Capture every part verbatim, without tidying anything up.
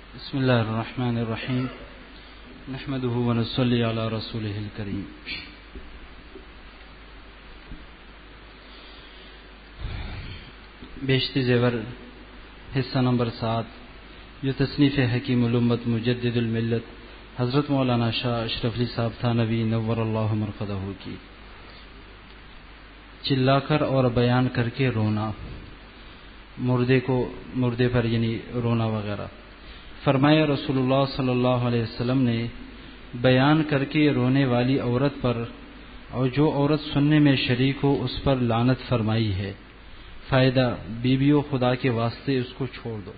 بسم اللہ الرحمن الرحیم نحمده ونصلی علی رسولہ الکریم. بیشتی زیور حصہ نمبر سات، جو تصنیف حکیم الامت مجدد الملت حضرت مولانا شاہ اشرف علی صاحب تھانوی نور اللہ مرقدہ کی. چلا کر اور بیان کر کے رونا، مردے کو مردے پر یعنی رونا وغیرہ. فرمایا رسول اللہ صلی اللہ علیہ وسلم نے بیان کر کے رونے والی عورت پر اور جو عورت سننے میں شریک ہو اس پر لعنت فرمائی ہے. فائدہ: بیویوں خدا کے واسطے اس کو چھوڑ دو.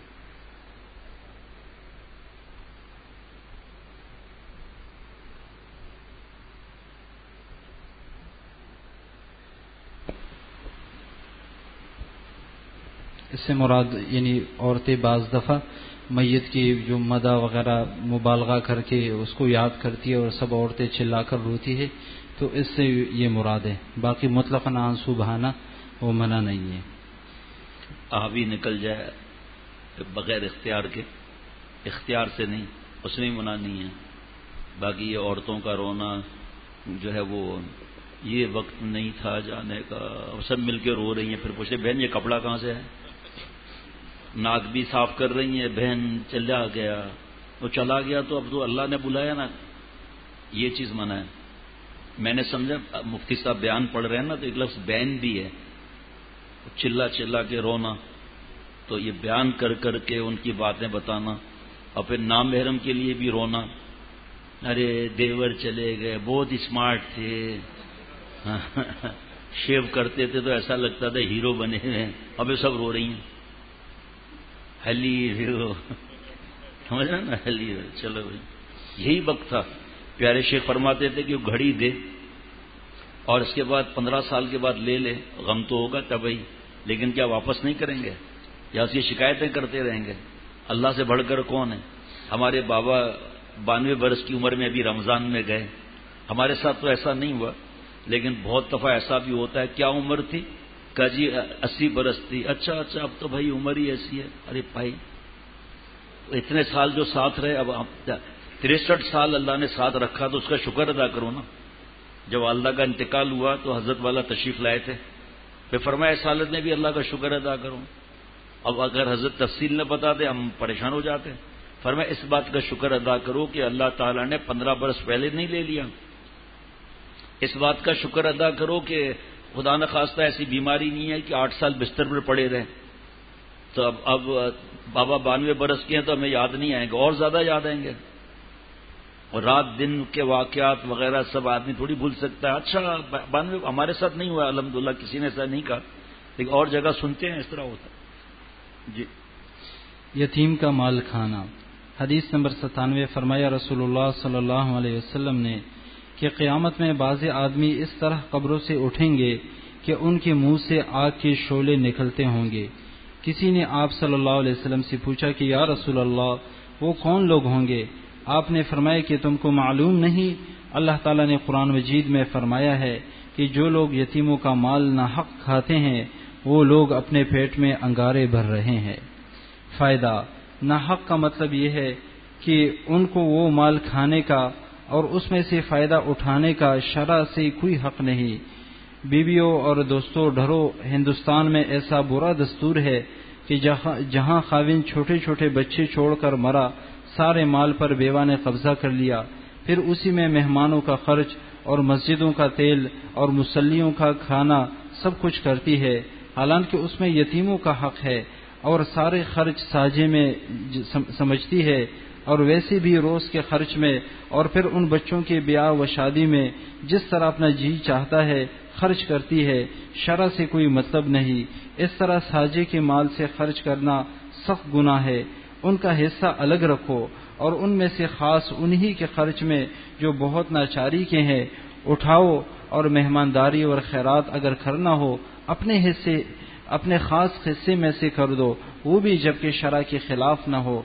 اس سے مراد یعنی عورتیں بعض دفعہ میت کی جو مدح وغیرہ مبالغہ کر کے اس کو یاد کرتی ہے اور سب عورتیں چلا کر روتی ہے، تو اس سے یہ مراد ہے. باقی مطلقاً آنسو بہانا وہ منع نہیں ہے. آبی نکل جائے بغیر اختیار کے، اختیار سے نہیں، اس میں منع نہیں ہے. باقی یہ عورتوں کا رونا جو ہے وہ یہ وقت نہیں تھا جانے کا، سب مل کے رو رہی ہیں، پھر پوچھے بہن یہ کپڑا کہاں سے ہے؟ ناک بھی صاف کر رہی ہیں، بہن چلا گیا، وہ چلا گیا تو اب تو اللہ نے بلایا نا، یہ چیز منع ہے. میں نے سمجھا مفتی صاحب بیان پڑھ رہے ہیں نا، تو ایک لفظ بین بھی ہے، چلا چلا کے رونا، تو یہ بیان کر کر کے ان کی باتیں بتانا. اور پھر نامحرم کے لیے بھی رونا، ارے دیور چلے گئے، بہت اسمارٹ تھے، شیو کرتے تھے تو ایسا لگتا تھا ہیرو بنے ہوئے، اب یہ سب رو رہی ہیں. ہلی ہیرو، سمجھ رہے نا، ہلی ہیرو. چلو بھائی، یہی وقت تھا. پیارے شیخ فرماتے تھے کہ وہ گھڑی دے اور اس کے بعد پندرہ سال کے بعد لے لے، غم تو ہوگا طبعی، لیکن کیا واپس نہیں کریں گے یا اس کی شکایتیں کرتے رہیں گے؟ اللہ سے بڑھ کر کون ہے؟ ہمارے بابا بانوے برس کی عمر میں ابھی رمضان میں گئے. ہمارے ساتھ تو ایسا نہیں ہوا، لیکن بہت دفعہ ایسا بھی ہوتا ہے. کیا عمر تھی؟ کہ جی اسی برس تھی. اچھا اچھا اب تو بھائی عمر ہی ایسی ہے. ارے بھائی اتنے سال جو ساتھ رہے، اب تریسٹھ سال اللہ نے ساتھ رکھا تو اس کا شکر ادا کرو نا. جب والدہ کا انتقال ہوا تو حضرت والا تشریف لائے تھے، پھر فرمایا اس حالت میں بھی اللہ کا شکر ادا کرو. اب اگر حضرت تفصیل نہ بتاتے ہم پریشان ہو جاتے. فرمایا اس بات کا شکر ادا کرو کہ اللہ تعالیٰ نے پندرہ برس پہلے نہیں لے لیا. اس بات کا شکر ادا کرو کہ خدا نخواستہ ایسی بیماری نہیں ہے کہ آٹھ سال بستر پر پڑے رہے. تو اب اب بابا بانوے برس کے ہیں تو ہمیں یاد نہیں آئیں گے، اور زیادہ یاد آئیں گے. اور رات دن کے واقعات وغیرہ سب آدمی تھوڑی بھول سکتا ہے. اچھا بانوے ہمارے ساتھ نہیں ہوا الحمدللہ، کسی نے ایسا نہیں کہا، لیکن اور جگہ سنتے ہیں اس طرح ہوتا ہے. جی. یتیم کا مال کھانا. حدیث نمبر ستانوے. فرمایا رسول اللہ صلی اللہ علیہ وسلم نے کہ قیامت میں بعض آدمی اس طرح قبروں سے اٹھیں گے کہ ان کے منہ سے آگ کے شعلے نکلتے ہوں گے. کسی نے آپ صلی اللہ علیہ وسلم سے پوچھا کہ یا رسول اللہ وہ کون لوگ ہوں گے؟ آپ نے فرمایا کہ تم کو معلوم نہیں؟ اللہ تعالیٰ نے قرآن مجید میں فرمایا ہے کہ جو لوگ یتیموں کا مال ناحق کھاتے ہیں وہ لوگ اپنے پیٹ میں انگارے بھر رہے ہیں. فائدہ: ناحق کا مطلب یہ ہے کہ ان کو وہ مال کھانے کا اور اس میں سے فائدہ اٹھانے کا شرع سے کوئی حق نہیں. بیویوں اور دوستوں ڈرو، ہندوستان میں ایسا برا دستور ہے کہ جہاں جہاں خاوند چھوٹے چھوٹے بچے چھوڑ کر مرا، سارے مال پر بیوہ نے قبضہ کر لیا، پھر اسی میں مہمانوں کا خرچ اور مسجدوں کا تیل اور مصلیوں کا کھانا سب کچھ کرتی ہے، حالانکہ اس میں یتیموں کا حق ہے، اور سارے خرچ ساجے میں سمجھتی ہے، اور ویسے بھی روز کے خرچ میں اور پھر ان بچوں کے بیاہ و شادی میں جس طرح اپنا جی چاہتا ہے خرچ کرتی ہے. شرع سے کوئی مطلب نہیں. اس طرح ساجے کے مال سے خرچ کرنا سخت گناہ ہے. ان کا حصہ الگ رکھو اور ان میں سے خاص انہی کے خرچ میں جو بہت ناچاری کے ہیں اٹھاؤ، اور مہمانداری اور خیرات اگر کرنا ہو اپنے حصے اپنے خاص حصے میں سے کر دو، وہ بھی جبکہ شرع کے خلاف نہ ہو.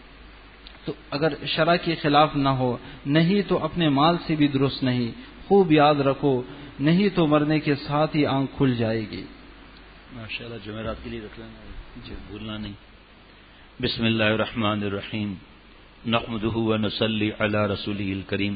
تو اگر شرع کے خلاف نہ ہو، نہیں تو اپنے مال سے بھی درست نہیں. خوب یاد رکھو، نہیں تو مرنے کے ساتھ ہی آنکھ کھل جائے گی. ماشاءاللہ جمعرات کے لیے رکھ لینا جی، بھولنا نہیں. بسم اللہ الرحمن الرحیم نحمده ونصلی علی رسوله الکریم.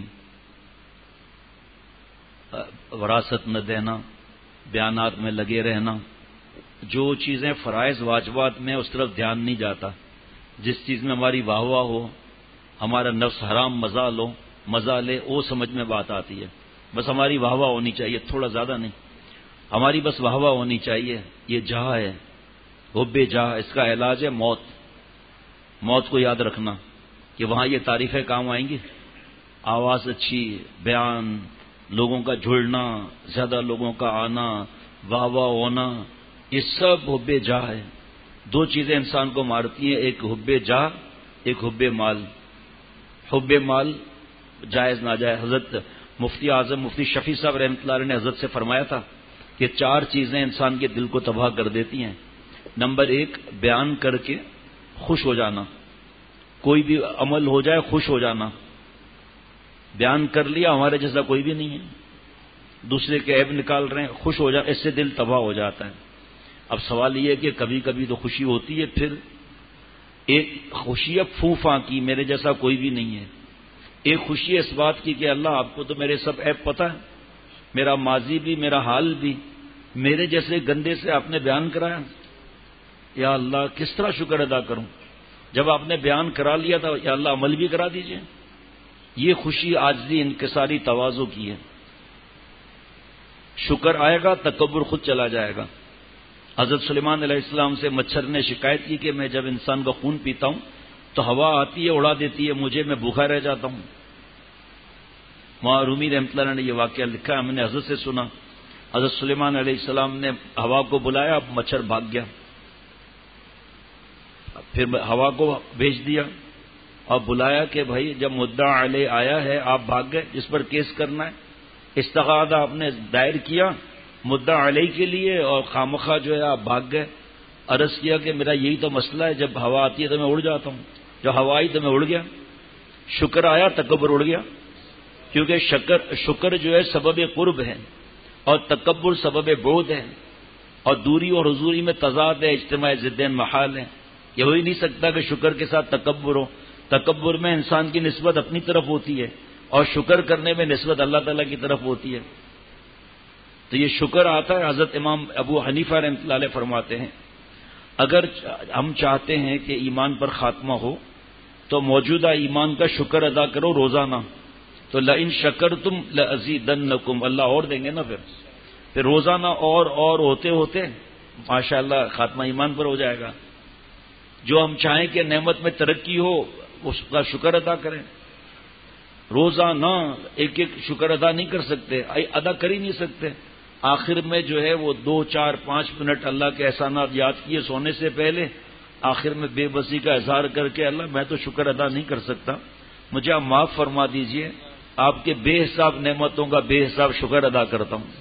وراثت نہ دینا، بیانات میں لگے رہنا، جو چیزیں فرائض واجبات میں اس طرف دھیان نہیں جاتا. جس چیز میں ہماری واہ واہ ہو، ہمارا نفس حرام مزہ لو مزہ لے، وہ سمجھ میں بات آتی ہے. بس ہماری واہ واہ ہونی چاہیے، تھوڑا زیادہ نہیں، ہماری بس واہ واہ ہونی چاہیے. یہ جہاں ہے، حب جہاں، اس کا علاج ہے موت. موت کو یاد رکھنا کہ وہاں یہ تعریفیں کام آئیں گی. آواز اچھی، بیان، لوگوں کا جھڑنا، زیادہ لوگوں کا آنا، واہ واہ ہونا، یہ سب حب جاہ ہے. دو چیزیں انسان کو مارتی ہیں، ایک حب جاہ، ایک حب مال. حب مال جائز ناجائز، حضرت مفتی اعظم مفتی شفیع صاحب رحمۃ اللہ علیہ نے حضرت سے فرمایا تھا کہ چار چیزیں انسان کے دل کو تباہ کر دیتی ہیں. نمبر ایک، بیان کر کے خوش ہو جانا. کوئی بھی عمل ہو جائے خوش ہو جانا. بیان کر لیا، ہمارے جیسا کوئی بھی نہیں ہے، دوسرے کے عیب نکال رہے ہیں، خوش ہو جا، اس سے دل تباہ ہو جاتا ہے. اب سوال یہ ہے کہ کبھی کبھی تو خوشی ہوتی ہے، پھر ایک خوشی ہے پھوفاں کی، میرے جیسا کوئی بھی نہیں ہے. ایک خوشی ہے اس بات کی کہ اللہ آپ کو تو میرے سب عیب پتہ ہے، میرا ماضی بھی، میرا حال بھی، میرے جیسے گندے سے آپ نے بیان کرایا. یا اللہ کس طرح شکر ادا کروں، جب آپ نے بیان کرا لیا تھا، یا اللہ عمل بھی کرا دیجئے. یہ خوشی عاجزی انکساری تواضع کی ہے. شکر آئے گا، تکبر خود چلا جائے گا. حضرت سلیمان علیہ السلام سے مچھر نے شکایت کی کہ میں جب انسان کا خون پیتا ہوں تو ہوا آتی ہے اڑا دیتی ہے مجھے، میں بھوکا رہ جاتا ہوں. وہاں رومی رحمۃ اللہ نے یہ واقعہ لکھا، ہم نے حضرت سے سنا. حضرت سلیمان علیہ السلام نے ہوا کو بلایا، اب مچھر بھاگ گیا. پھر ہوا کو بھیج دیا اور بلایا کہ بھائی جب مدعا علیہ آیا ہے آپ بھاگ گئے، جس پر کیس کرنا ہے. استغاثہ آپ نے دائر کیا مدعا علیہ کے لیے اور خامخواہ جو ہے آپ بھاگ گئے. عرض کیا کہ میرا یہی تو مسئلہ ہے، جب ہوا آتی ہے تو میں اڑ جاتا ہوں، جب ہوا آئی تو میں اڑ گیا. شکر آیا، تکبر اڑ گیا. کیونکہ شکر شکر جو ہے سبب قرب ہے اور تکبر سبب بعد ہے، اور دوری اور حضوری میں تضاد ہے، اجتماع ضدین محال ہے. یہ ہو ہی نہیں سکتا کہ شکر کے ساتھ تکبر ہو. تکبر میں انسان کی نسبت اپنی طرف ہوتی ہے اور شکر کرنے میں نسبت اللہ تعالیٰ کی طرف ہوتی ہے. تو یہ شکر آتا ہے. حضرت امام ابو حنیفہ رحمۃ اللہ علیہ فرماتے ہیں اگر ہم چاہتے ہیں کہ ایمان پر خاتمہ ہو تو موجودہ ایمان کا شکر ادا کرو روزانہ. تو لئن شکرتم لازیدنکم، اللہ اور دیں گے نا. پھر پھر روزانہ اور اور ہوتے ہوتے ماشاءاللہ خاتمہ ایمان پر ہو جائے گا. جو ہم چاہیں کہ نعمت میں ترقی ہو اس کا شکر ادا کریں. روزانہ ایک ایک شکر ادا نہیں کر سکتے، ادا کر ہی نہیں سکتے. آخر میں جو ہے وہ دو چار پانچ منٹ اللہ کے احسانات یاد کیے سونے سے پہلے، آخر میں بے بسی کا اظہار کر کے اللہ میں تو شکر ادا نہیں کر سکتا، مجھے آپ معاف فرما دیجئے، آپ کے بے حساب نعمتوں کا بے حساب شکر ادا کرتا ہوں.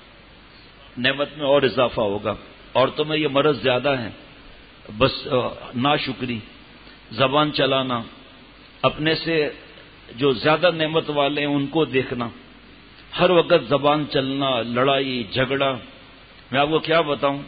نعمت میں اور اضافہ ہوگا. عورتوں میں یہ مرض زیادہ ہے، بس ناشکری، زبان چلانا، اپنے سے جو زیادہ نعمت والے ہیں ان کو دیکھنا، ہر وقت زبان چلنا، لڑائی جھگڑا. میں آپ کو کیا بتاؤں،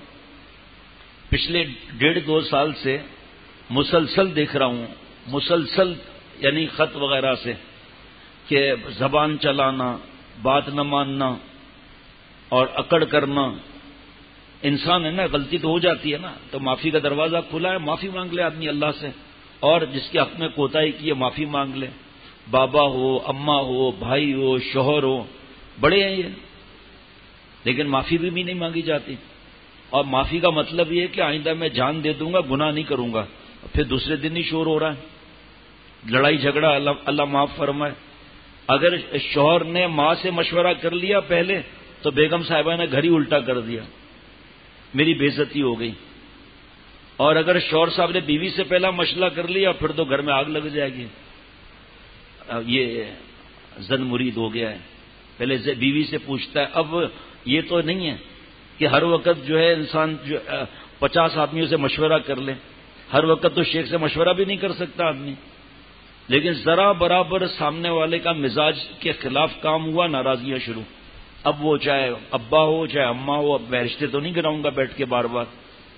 پچھلے ڈیڑھ دو سال سے مسلسل دیکھ رہا ہوں، مسلسل یعنی خط وغیرہ سے، کہ زبان چلانا، بات نہ ماننا اور اکڑ کرنا. انسان ہے نا، غلطی تو ہو جاتی ہے نا، تو معافی کا دروازہ کھلا ہے، معافی مانگ لے آدمی اللہ سے، اور جس کے حق میں کوتاہی کی ہے معافی مانگ لے. بابا ہو، اماں ہو، بھائی ہو، شوہر ہو، بڑے ہیں یہ، لیکن معافی بھی, بھی نہیں مانگی جاتی. اور معافی کا مطلب یہ ہے کہ آئندہ میں جان دے دوں گا، گناہ نہیں کروں گا. پھر دوسرے دن ہی شور ہو رہا ہے، لڑائی جھگڑا، اللہ اللہ معاف فرمائے. اگر شوہر نے ماں سے مشورہ کر لیا پہلے تو بیگم صاحبہ نے گھر ہی الٹا کر دیا، میری بے عزتی ہو گئی. اور اگر شوہر صاحب نے بیوی سے پہلا مشورہ کر لیا پھر تو گھر میں آگ لگ جائے گی. یہ زن مرید ہو گیا ہے، پہلے سے بیوی سے پوچھتا ہے. اب یہ تو نہیں ہے کہ ہر وقت جو ہے انسان جو پچاس آدمیوں سے مشورہ کر لے، ہر وقت تو شیخ سے مشورہ بھی نہیں کر سکتا آدمی، لیکن ذرا برابر سامنے والے کا مزاج کے خلاف کام ہوا، ناراضیاں شروع. اب وہ چاہے ابا ہو چاہے اماں ہو، اب میں رشتے تو نہیں گراؤں گا بیٹھ کے بار بار.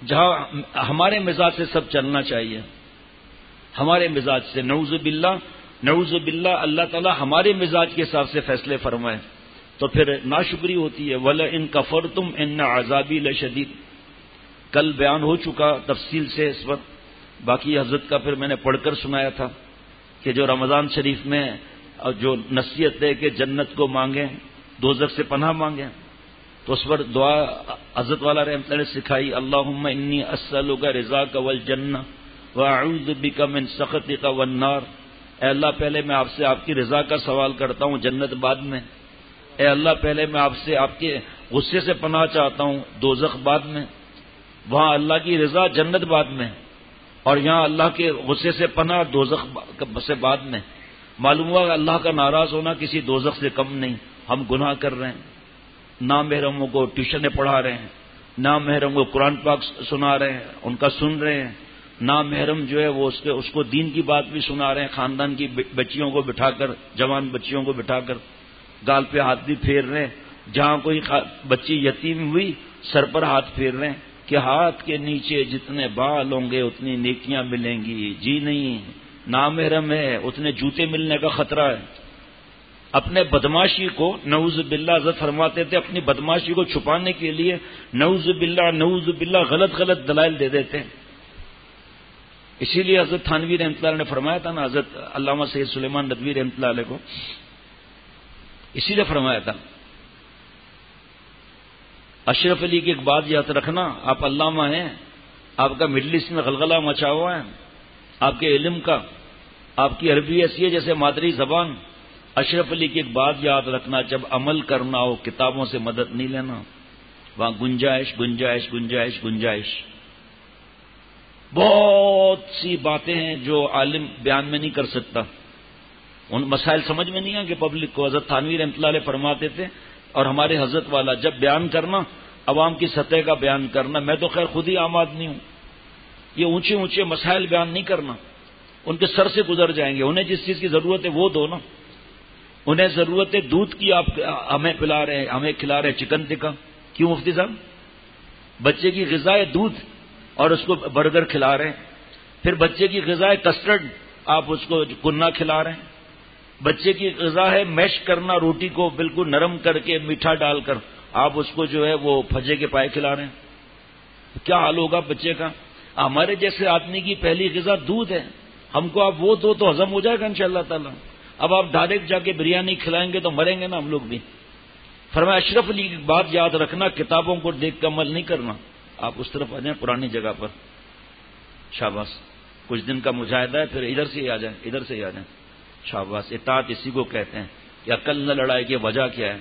جہاں ہمارے مزاج سے سب چلنا چاہیے، ہمارے مزاج سے، نعوذ باللہ نعوذ باللہ اللہ تعالیٰ ہمارے مزاج کے حساب سے فیصلے فرمائے تو پھر ناشکری ہوتی ہے۔ وَلَئِن كَفَرْتُمْ إِنَّ عَذَابِي لَشَدِيدٌ، کل بیان ہو چکا تفصیل سے اس پر، باقی حضرت کا پھر میں نے پڑھ کر سنایا تھا کہ جو رمضان شریف میں جو نصیحت ہے کہ جنت کو مانگیں، دوزخ سے پناہ مانگیں، تو اس پر دعا حضرت والا رحمۃ اللہ نے سکھائی، اللہم انی اسألک رضاک والجنہ واعوذ بک من سخطک والنار۔ اے اللہ پہلے میں آپ سے آپ کی رضا کا سوال کرتا ہوں، جنت بعد میں۔ اے اللہ پہلے میں آپ سے آپ کے غصے سے پناہ چاہتا ہوں، دوزخ بعد میں۔ وہاں اللہ کی رضا جنت بعد میں، اور یہاں اللہ کے غصے سے پناہ دوزخ سے بعد میں۔ معلوم ہوا کہ اللہ کا ناراض ہونا کسی دوزخ سے کم نہیں۔ ہم گناہ کر رہے ہیں، نامحرموں کو ٹیوشنیں پڑھا رہے ہیں، نامحرم کو قرآن پاک سنا رہے ہیں، ان کا سن رہے ہیں، نامحرم جو ہے وہ اس کے اس کو دین کی بات بھی سنا رہے ہیں، خاندان کی بچیوں کو بٹھا کر، جوان بچیوں کو بٹھا کر گال پہ ہاتھ بھی پھیر رہے ہیں، جہاں کوئی بچی یتیم ہوئی سر پر ہاتھ پھیر رہے ہیں کہ ہاتھ کے نیچے جتنے بال ہوں گے اتنی نیکیاں ملیں گی۔ جی نہیں، نامحرم ہے اتنے جوتے ملنے کا خطرہ ہے۔ اپنے بدماشی کو نعوذ باللہ حضرت فرماتے تھے، اپنی بدماشی کو چھپانے کے لیے نعوذ باللہ نعوذ باللہ غلط غلط دلائل دے دیتے ہیں۔ اسی لیے حضرت تھانوی رحمۃ اللہ نے فرمایا تھا نا، حضرت علامہ سید سلیمان ندوی رحمۃ اللہ علیہ کو اسی لیے فرمایا تھا، اشرف علی کی ایک بات یاد رکھنا، آپ علامہ ہیں، آپ کا مڈل ایسٹ میں غلغلہ مچا ہوا ہے، آپ کے علم کا، آپ کی عربی ایسی ہے جیسے مادری زبان۔ اشرف علی کی ایک بات یاد رکھنا، جب عمل کرنا ہو کتابوں سے مدد نہیں لینا، وہاں گنجائش گنجائش گنجائش گنجائش بہت سی باتیں ہیں جو عالم بیان میں نہیں کر سکتا، ان مسائل سمجھ میں نہیں آئیں کہ پبلک کو۔ حضرت تھانوی رحمۃ اللہ علیہ فرماتے تھے، اور ہمارے حضرت والا جب بیان کرنا عوام کی سطح کا بیان کرنا، میں تو خیر خود ہی عام آدمی ہوں، یہ اونچے اونچے مسائل بیان نہیں کرنا، ان کے سر سے گزر جائیں گے۔ انہیں جس چیز کی ضرورت ہے وہ دو نا، انہیں ضرورت ہے دودھ کی، آپ ہمیں پلا رہے ہیں، ہمیں کھلا رہے ہیں چکن ٹکا، کیوں مفتی صاحب؟ بچے کی غذا ہے دودھ اور اس کو برگر کھلا رہے ہیں، پھر بچے کی غذا ہے کسٹرڈ، آپ اس کو کنہ کھلا رہے ہیں، بچے کی غذا ہے میش کرنا، روٹی کو بالکل نرم کر کے میٹھا ڈال کر آپ اس کو جو ہے وہ پھجے کے پائے کھلا رہے ہیں، کیا حال ہوگا بچے کا؟ ہمارے جیسے آدمی کی پہلی غذا دودھ ہے، ہم کو آپ وہ دو تو ہضم ہو جائے گا انشاءاللہ تعالی۔ اب آپ ڈائریکٹ جا کے بریانی کھلائیں گے تو مریں گے نا ہم لوگ بھی۔ فرمایا اشرف علی کی بات یاد رکھنا، کتابوں کو دیکھ کر عمل نہیں کرنا، آپ اس طرف آ جائیں پرانی جگہ پر، شاباش، کچھ دن کا مجاہدہ ہے، پھر ادھر سے ہی آ جائیں، ادھر سے ہی آ جائیں، شاباش۔ اطاعت اسی کو کہتے ہیں کہ عقل نہ لڑائی کی وجہ کیا ہے؟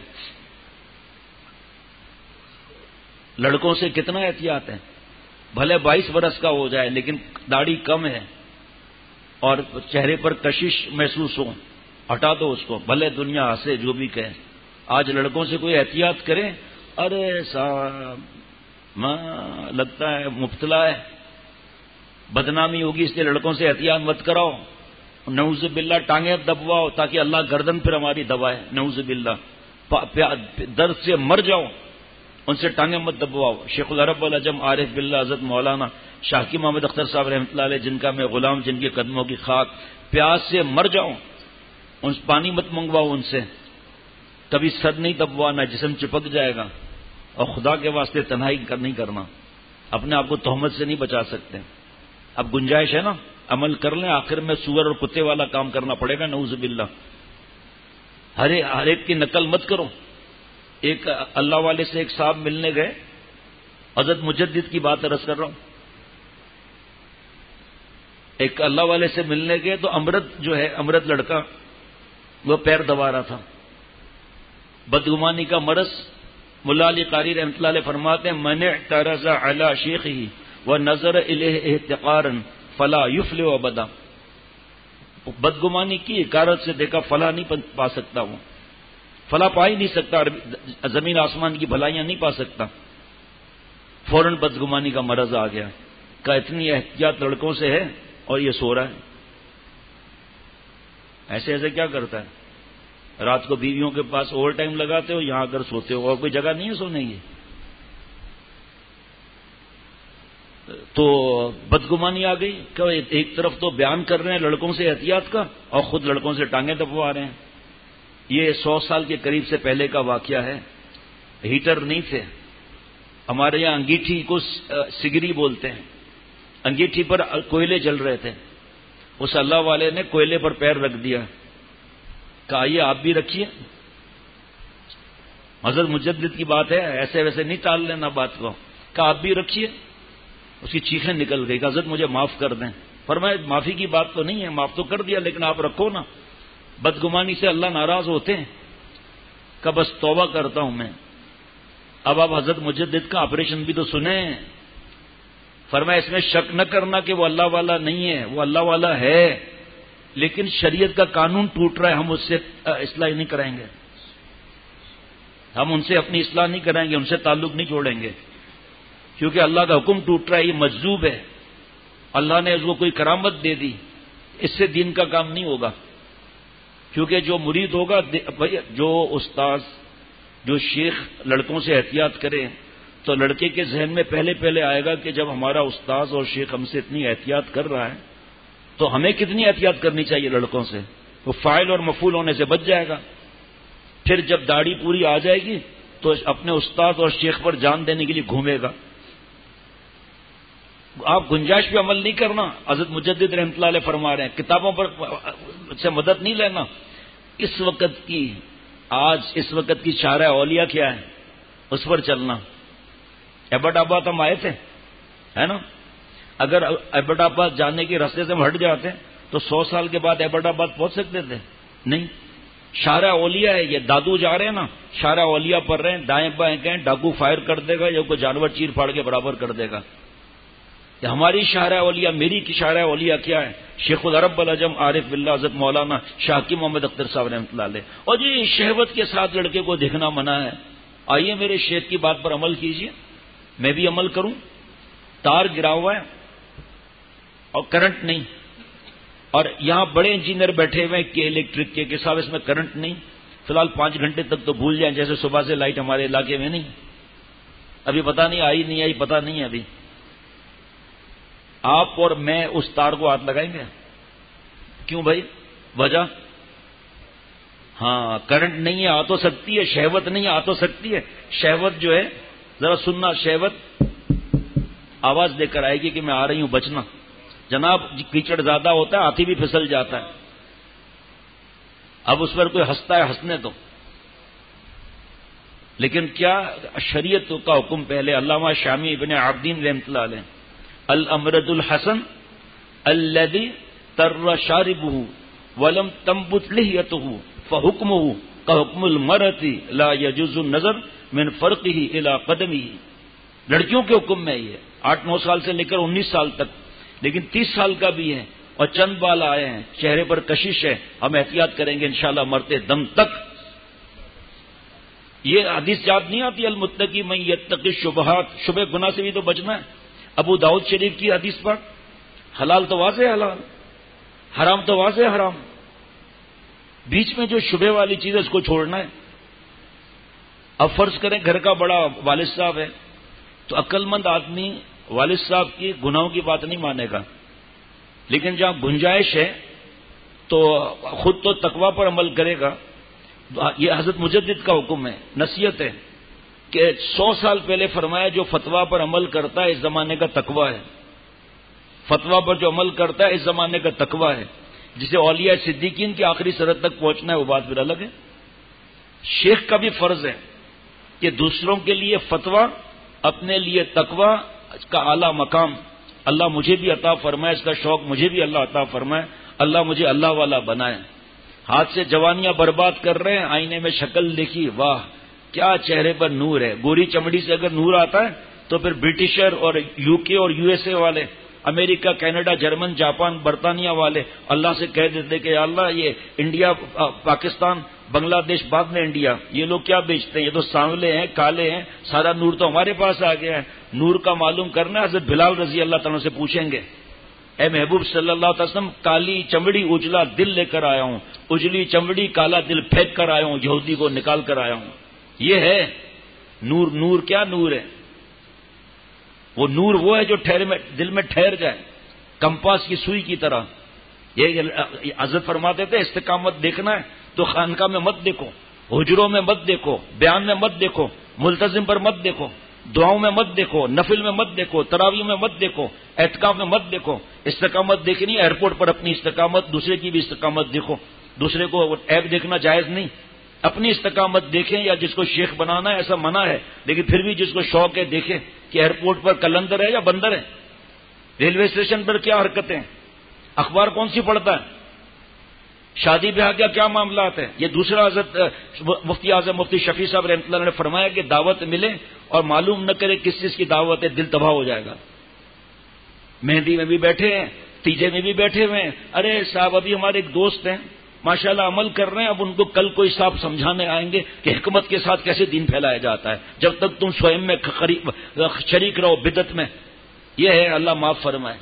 لڑکوں سے کتنا احتیاط ہے، بھلے بائیس برس کا ہو جائے لیکن داڑھی کم ہے اور چہرے پر کشش محسوس ہو، ہٹا دو اس کو، بھلے دنیا ہنسے جو بھی کہے۔ آج لڑکوں سے کوئی احتیاط کرے، ارے صاحب ماں لگتا ہے مبتلا ہے، بدنامی ہوگی، اس لیے لڑکوں سے احتیاط مت کراؤ، نعوذ باللہ ٹانگیں دبواؤ تاکہ اللہ گردن پھر ہماری دبائے، نعوذ باللہ درد سے مر جاؤ، ان سے ٹانگیں مت دبواؤ۔ شیخ العرب والعجم عارف باللہ حضرت مولانا شاہکی محمد اختر صاحب رحمۃ اللہ علیہ، جن کا میں غلام، جن کے قدموں کی خاک، پیاس سے مر جاؤ، ان پانی مت منگواؤ ان سے، کبھی سر نہیں دبوانا، جسم چپک جائے گا، اور خدا کے واسطے تنہائی نہیں کرنا، اپنے آپ کو تہمت سے نہیں بچا سکتے۔ اب گنجائش ہے نا، عمل کر لیں، آخر میں سور اور کتے والا کام کرنا پڑے گا، نعوذ باللہ۔ ہر ہر ایک کی نقل مت کرو۔ ایک اللہ والے سے ایک صاحب ملنے گئے، حضرت مجدد کی بات عرض کر رہا ہوں، ایک اللہ والے سے ملنے گئے تو امرت جو ہے، امرت لڑکا، وہ پیر دبا رہا تھا، بدگمانی کا مرض۔ ملا علی قاری رحمۃ اللہ علیہ فرماتے ہیں، من اعترض علی شیخہ ونظر الیہ احتقارا فلا یفلح ابدا، بدگمانی کی، حقارت سے دیکھا، فلاح نہیں پا سکتا، وہ فلاح پا ہی نہیں سکتا، زمین آسمان کی بھلائیاں نہیں پا سکتا، فوراً بدگمانی کا مرض آ گیا، کہ اتنی احتیاط لڑکوں سے ہے اور یہ سو رہا ہے، ایسے ایسے کیا کرتا ہے؟ رات کو بیویوں کے پاس اوور ٹائم لگاتے ہو، یہاں اگر سوتے ہو، اور کوئی جگہ نہیں ہے سونے کی۔ تو بدگمانی آ گئی کہ ایک طرف تو بیان کر رہے ہیں لڑکوں سے احتیاط کا اور خود لڑکوں سے ٹانگیں دبوا رہے ہیں. یہ سو سال کے قریب سے پہلے کا واقعہ ہے. ہیٹر نہیں تھے ہمارے یہاں، انگیٹھی کو سگری بولتے ہیں، انگیٹھی پر کوئلے جل رہے تھے. اس اللہ والے نے کوئلے پر پیر رکھ دیا، کہا یہ آپ بھی رکھیے. حضرت مجدد کی بات ہے، ایسے ویسے نہیں ٹال لینا بات کو. کہا آپ بھی رکھیے. اس کی چیخیں نکل گئی کہ حضرت مجھے معاف کر دیں. فرمایا معافی کی بات تو نہیں ہے، معاف تو کر دیا لیکن آپ رکھو نا، بدگمانی سے اللہ ناراض ہوتے ہیں. کہ بس توبہ کرتا ہوں میں. اب آپ حضرت مجدد کا آپریشن بھی تو سنیں. فرمایا اس میں شک نہ کرنا کہ وہ اللہ والا نہیں ہے، وہ اللہ والا ہے، لیکن شریعت کا قانون ٹوٹ رہا ہے، ہم اس سے اصلاح نہیں کریں گے، ہم ان سے اپنی اصلاح نہیں کریں گے، ان سے تعلق نہیں جوڑیں گے، کیونکہ اللہ کا حکم ٹوٹ رہا ہے. یہ مجذوب ہے، اللہ نے اس کو کوئی کرامت دے دی، اس سے دین کا کام نہیں ہوگا. کیونکہ جو مرید ہوگا، جو استاذ جو شیخ لڑکوں سے احتیاط کرے تو لڑکے کے ذہن میں پہلے پہلے آئے گا کہ جب ہمارا استاذ اور شیخ ہم سے اتنی احتیاط کر رہا ہے تو ہمیں کتنی احتیاط کرنی چاہیے لڑکوں سے. وہ فاعل اور مفعول ہونے سے بچ جائے گا. پھر جب داڑھی پوری آ جائے گی تو اپنے استاد اور شیخ پر جان دینے کے لیے گھومے گا. آپ گنجائش پہ عمل نہیں کرنا. حضرت مجدد رحمۃ اللہ علیہ فرما رہے ہیں کتابوں پر سے مدد نہیں لینا. اس وقت کی آج اس وقت کی شارع اولیاء کیا ہے اس پر چلنا. ایبٹ آباد ہم آئے تھے، ہے نا؟ اگر ایبٹ آباد جانے کے راستے سے ہم ہٹ جاتے تو سو سال کے بعد ایبٹ آباد پہنچ سکتے تھے؟ نہیں. شارع اولیاء ہے. یہ دادو جا رہے ہیں نا، شارع اولیاء پڑھ رہے ہیں، دائیں بائیں کہیں ڈاکو فائر کر دے گا یا کوئی جانور چیر پھاڑ کے برابر کر دے گا. ہماری شارع اولیاء، میری کی شارع اولیاء کیا ہے؟ شیخ العرب العجم عارف باللہ حضرت مولانا شاکی محمد اختر صاحب رحمۃ اللہ علیہ. اور جی شہوت کے ساتھ لڑکے کو دیکھنا منع ہے. آئیے میرے شیخ کی بات پر عمل کیجیے، میں بھی عمل کروں. تار گرا ہوا ہے اور کرنٹ نہیں، اور یہاں بڑے انجینئر بیٹھے ہوئے کہ الیکٹرک کے کہ صاحب اس میں کرنٹ نہیں، فی الحال پانچ گھنٹے تک تو بھول جائیں، جیسے صبح سے لائٹ ہمارے علاقے میں نہیں، ابھی پتہ نہیں آئی نہیں آئی پتہ نہیں ہے. ابھی آپ اور میں اس تار کو ہاتھ لگائیں گے؟ کیوں بھائی؟ وجہ ہاں کرنٹ نہیں ہے، آ تو سکتی ہے. شہوت نہیں ہے، آ تو سکتی ہے. شہوت جو ہے ذرا سننا، شہوت آواز دے کر آئے گی کہ میں آ رہی ہوں، بچنا. جناب کیچڑ زیادہ ہوتا ہے، ہاتھی بھی پھسل جاتا ہے. اب اس پر کوئی ہنستا ہے، ہنسنے دو. لیکن کیا شریعت کا حکم پہلے. علامہ شامی ابن عابدین رحمۃ اللہ علیہ، الامرد الحسن الذي تر شاربه ولم تنبت لحيته فحكمه كحكم المرأة لا يجوز النظر من فرقه الى قدمه. لڑکیوں کے حکم میں یہ آٹھ نو سال سے لے کر انیس سال تک، لیکن تیس سال کا بھی ہے اور چند بال آئے ہیں، چہرے پر کشش ہے، ہم احتیاط کریں گے انشاءاللہ مرتے دم تک. یہ حدیث یاد نہیں آتی المتقی من یتقی الشبہات، شبہ گناہ سے بھی تو بچنا ہے. ابو داؤد شریف کی حدیث پر حلال تو واضح حلال، حرام تو واضح حرام، بیچ میں جو شبہ والی چیز ہے اس کو چھوڑنا ہے. اب فرض کریں گھر کا بڑا والد صاحب ہے تو عقل مند آدمی والد صاحب کی گناہوں کی بات نہیں مانے گا، لیکن جہاں گنجائش ہے تو خود تو تقوی پر عمل کرے گا. یہ حضرت مجدد کا حکم ہے، نصیحت ہے کہ سو سال پہلے فرمایا جو فتویٰ پر عمل کرتا ہے اس زمانے کا تقوی ہے. فتویٰ پر جو عمل کرتا ہے اس زمانے کا تقوی ہے. جسے اولیاء صدیقین کی آخری سرحد تک پہنچنا ہے وہ بات پھر الگ ہے. شیخ کا بھی فرض ہے کہ دوسروں کے لیے فتویٰ، اپنے لیے تقوی کا اعلیٰ مقام اللہ مجھے بھی عطا فرمائے، اس کا شوق مجھے بھی اللہ عطا فرمائے، اللہ مجھے اللہ والا بنائے. ہاتھ سے جوانیاں برباد کر رہے ہیں، آئینے میں شکل دیکھی، واہ کیا چہرے پر نور ہے. گوری چمڑی سے اگر نور آتا ہے تو پھر برٹشر اور یو کے اور یو ایس اے والے، امریکہ، کینیڈا، جرمن، جاپان، برطانیہ والے اللہ سے کہہ دیتے کہ اللہ یہ انڈیا، پاکستان، بنگلہ دیش، بعد میں انڈیا، یہ لوگ کیا بیچتے ہیں؟ یہ تو سانولے ہیں، کالے ہیں، سارا نور تو ہمارے پاس آ گیا ہے. نور کا معلوم کرنا حضرت بلال رضی اللہ تعالیٰ سے پوچھیں گے، اے محبوب صلی اللہ علیہ وسلم کالی چمڑی اجلا دل لے کر آیا ہوں، اجلی چمڑی کالا دل پھینک کر آیا ہوں، یہودی کو نکال کر آیا ہوں. یہ ہے نور. نور کیا نور ہے؟ وہ نور وہ ہے جو ٹھہر میں دل میں ٹھہر جائے، کمپاس کی سوئی کی طرح. یہ حضرت فرماتے تھے استقامت دیکھنا ہے تو خانقاہ میں مت دیکھو، حجروں میں مت دیکھو، بیان میں مت دیکھو، ملتزم پر مت دیکھو، دعاؤں میں مت دیکھو، نفل میں مت دیکھو، تراویح میں مت دیکھو، اعتکاف میں مت دیکھو. استقامت دیکھنی ایئرپورٹ پر اپنی استقامت، دوسرے کی بھی استقامت دیکھو. دوسرے کو ایپ دیکھنا جائز نہیں، اپنی استقامت دیکھیں. یا جس کو شیخ بنانا ہے ایسا منع ہے، لیکن پھر بھی جس کو شوق ہے دیکھیں کہ ایئرپورٹ پر کلندر ہے یا بندر ہے، ریلوے اسٹیشن پر کیا حرکتیں، اخبار کون سی پڑھتا ہے، شادی بیاہ کا کیا معاملات ہیں. یہ دوسرا حضرت مفتی اعظم مفتی شفیع صاحب رحمۃ اللہ نے فرمایا کہ دعوت ملے اور معلوم نہ کرے کس چیز کی دعوت ہے، دل تباہ ہو جائے گا. مہندی میں بھی بیٹھے ہیں، تیجے میں بھی بیٹھے ہوئے ہیں، ارے صاحب ابھی ہمارے ایک دوست ہیں ماشاءاللہ عمل کر رہے ہیں، اب ان کو کل کوئی صاحب سمجھانے آئیں گے کہ حکمت کے ساتھ کیسے دین پھیلایا جاتا ہے، جب تک تم سوئم میں شریک رہو بدعت میں. یہ ہے، اللہ معاف فرمائے.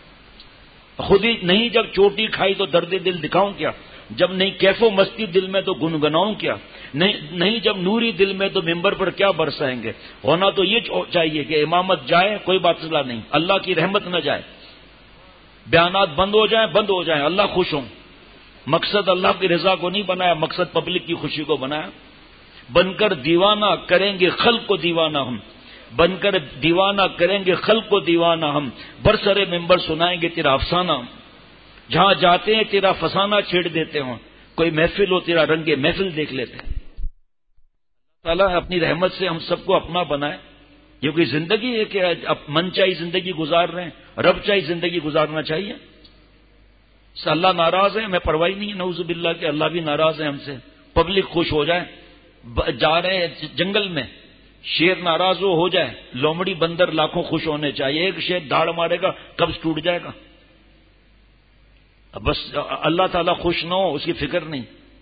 خود ہی نہیں جب چوٹی کھائی تو درد دل دکھاؤں کیا، جب نہیں کیف و مستی دل میں تو گنگناؤں کیا، نہیں جب نوری دل میں تو ممبر پر کیا برسائیں گے. ہونا تو یہ چاہیے کہ امامت جائے کوئی باطلہ نہیں، اللہ کی رحمت نہ جائے، بیانات بند ہو جائیں بند ہو جائیں، اللہ خوش ہوں. مقصد اللہ کی رضا کو نہیں بنایا، مقصد پبلک کی خوشی کو بنایا. بن کر دیوانہ کریں گے خلق کو دیوانہ ہم، بن کر دیوانہ کریں گے خلق کو دیوانہ ہم، برسر ممبر سنائیں گے تیرا افسانہ. جہاں جاتے ہیں تیرا فسانہ چھیڑ دیتے ہوں، کوئی محفل ہو تیرا رنگ محفل دیکھ لیتے ہیں. اللہ تعالیٰ اپنی رحمت سے ہم سب کو اپنا بنائے. یہ کوئی زندگی ہے کہ من چاہی زندگی گزار رہے ہیں، رب چاہی زندگی گزارنا چاہیے. اللہ ناراض ہے، ہمیں پرواہ نہیں ہے نعوذ باللہ کہ اللہ بھی ناراض ہے ہم سے. پبلک خوش ہو جائے، جا رہے ہیں جنگل میں شیر ناراض ہو ہو جائے، لومڑی بندر لاکھوں خوش ہونے چاہیے. ایک شیر داڑ مارے گا قبض ٹوٹ جائے گا. بس اللہ تعالیٰ خوش نہ ہو اس کی فکر نہیں.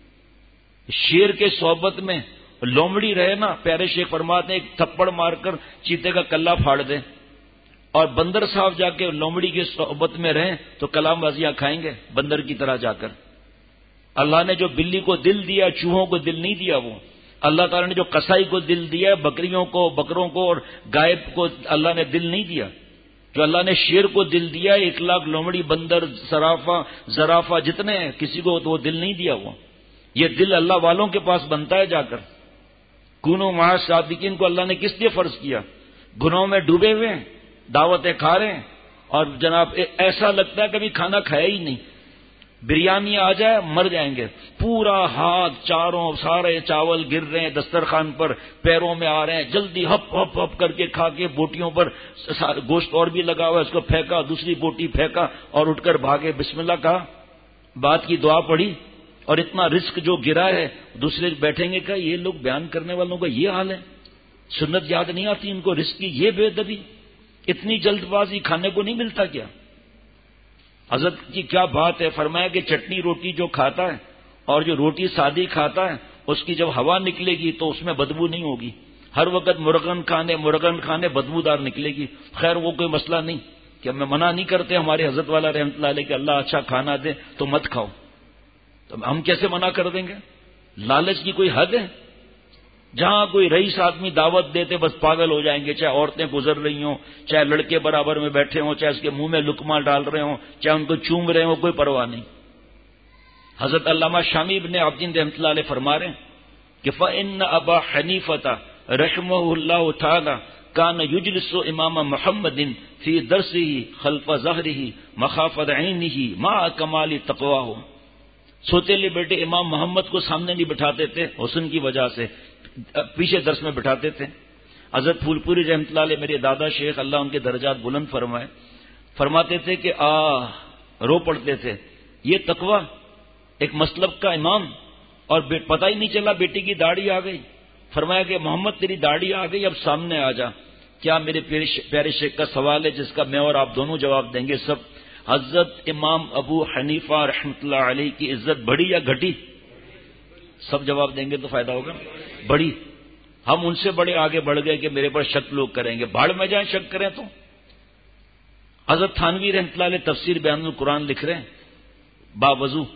شیر کے صحبت میں لومڑی رہے نا، پیارے شیخ فرماتے ہیں ایک تھپڑ مار کر چیتے کا کلہ پھاڑ دے، اور بندر صاحب جا کے لومڑی کی صحبت میں رہیں تو کلام بازیاں کھائیں گے بندر کی طرح جا کر. اللہ نے جو بلی کو دل دیا چوہوں کو دل نہیں دیا. وہ اللہ تعالیٰ نے جو قصائی کو دل دیا، بکریوں کو بکروں کو اور گائے کو اللہ نے دل نہیں دیا. جو اللہ نے شیر کو دل دیا، ایک لاکھ لومڑی بندر زرافہ زرافہ جتنے ہیں کسی کو تو وہ دل نہیں دیا. وہ یہ دل اللہ والوں کے پاس بنتا ہے جا کر. کونوا مع صادقین کو اللہ نے کس لیے فرض کیا؟ گناہوں میں ڈوبے ہوئے ہیں، دعوتیں کھا رہے ہیں، اور جناب ایسا لگتا ہے کبھی کھانا کھایا ہی نہیں. بریانی آ جائے مر جائیں گے. پورا ہاتھ چاروں سارے چاول گر رہے ہیں دسترخوان پر، پیروں میں آ رہے ہیں، جلدی ہپ ہپ ہپ کر کے کھا کے بوٹیوں پر گوشت اور بھی لگا ہوا ہے، اس کو پھینکا، دوسری بوٹی پھینکا اور اٹھ کر بھاگے، بسم اللہ کہا، بات کی دعا پڑھی، اور اتنا رزق جو گرا ہے. دوسرے بیٹھیں گے کہ یہ لوگ بیان کرنے والوں کا یہ حال ہے، سنت یاد نہیں آتی ان کو، رزق کی یہ بے ادبی، اتنی جلد بازی، کھانے کو نہیں ملتا کیا؟ حضرت کی کیا بات ہے. فرمایا کہ چٹنی روٹی جو کھاتا ہے اور جو روٹی سادی کھاتا ہے اس کی جب ہوا نکلے گی تو اس میں بدبو نہیں ہوگی. ہر وقت مرغن کھانے مرغن کھانے بدبودار نکلے گی. خیر وہ کوئی مسئلہ نہیں کہ ہمیں منع نہیں کرتے ہمارے حضرت والا رحمۃ اللہ علیہ کہ اللہ اچھا کھانا دے تو مت کھاؤ، تو ہم کیسے منع کر دیں گے؟ لالچ کی کوئی حد ہے؟ جہاں کوئی رئیس آدمی دعوت دیتے بس پاگل ہو جائیں گے، چاہے عورتیں گزر رہی ہوں، چاہے لڑکے برابر میں بیٹھے ہوں، چاہے اس کے منہ میں لقمہ ڈال رہے ہوں، چاہے ان کو چوم رہے ہوں، کوئی پرواہ نہیں. حضرت علامہ شامی ابن عابدین رحمۃ اللہ علیہ فرما رہے ہیں کہ فإن ابا حنیفہ رحمہ اللہ تعالی کان یجلس امام محمد فی درسہ خلف ظہرہ مخافۃ عینہ مع کمال تقواہ. سوتیلے بیٹے امام محمد کو سامنے نہیں بٹھاتے تھے حسن کی وجہ سے، پیچھے درس میں بٹھاتے تھے. حضرت پھول پوری رحمۃ اللہ علیہ میرے دادا شیخ اللہ ان کے درجات بلند فرمائے، فرماتے تھے کہ آ رو پڑتے تھے. یہ تقویٰ ایک مسلک کا امام، اور پتہ ہی نہیں چلا بیٹی کی داڑھی آ گئی. فرمایا کہ محمد تیری داڑھی آ گئی، اب سامنے آ جا. کیا میرے پیارے شیخ کا سوال ہے جس کا میں اور آپ دونوں جواب دیں گے سب. حضرت امام ابو حنیفہ رحمۃ اللہ علیہ کی عزت بڑھی یا گھٹی؟ سب جواب دیں گے تو فائدہ ہوگا. بڑی. ہم ان سے بڑے آگے بڑھ گئے کہ میرے پر شک لوگ کریں گے، بھاڑ میں جائیں شک کریں تو. حضرت تھانوی رحمۃ اللہ علیہ تفسیر بیان القرآن لکھ رہے ہیں، باوضو